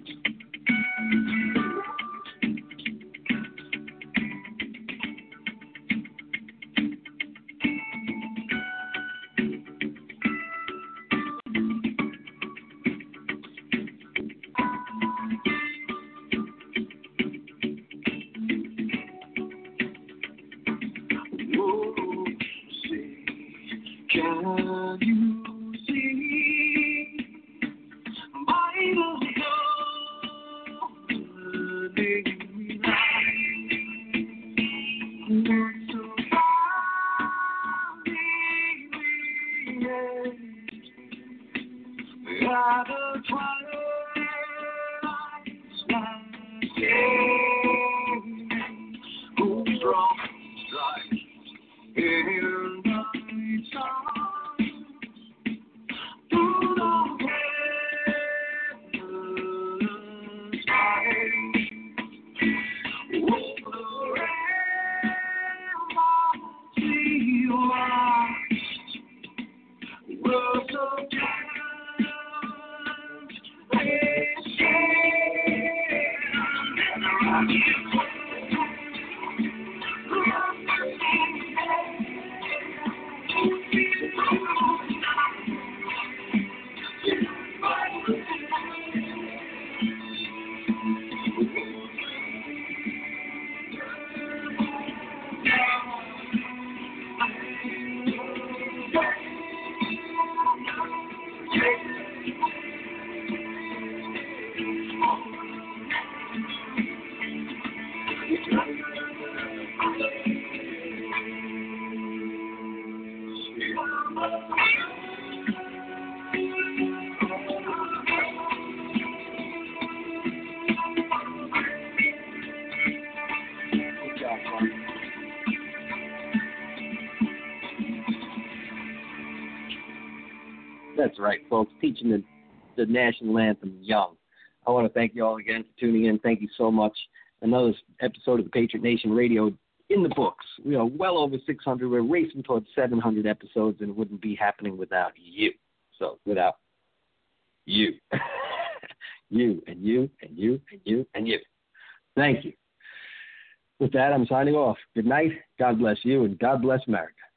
That's right, folks. Teaching the national anthem young. I want to thank you all again for tuning in. Thank you so much. Another episode of the Patriot Nation Radio in the books. We are well over 600. We're racing towards 700 episodes, and it wouldn't be happening without you. So without you. You and you and you and you and you. Thank you. With that, I'm signing off. Good night. God bless you, and God bless America.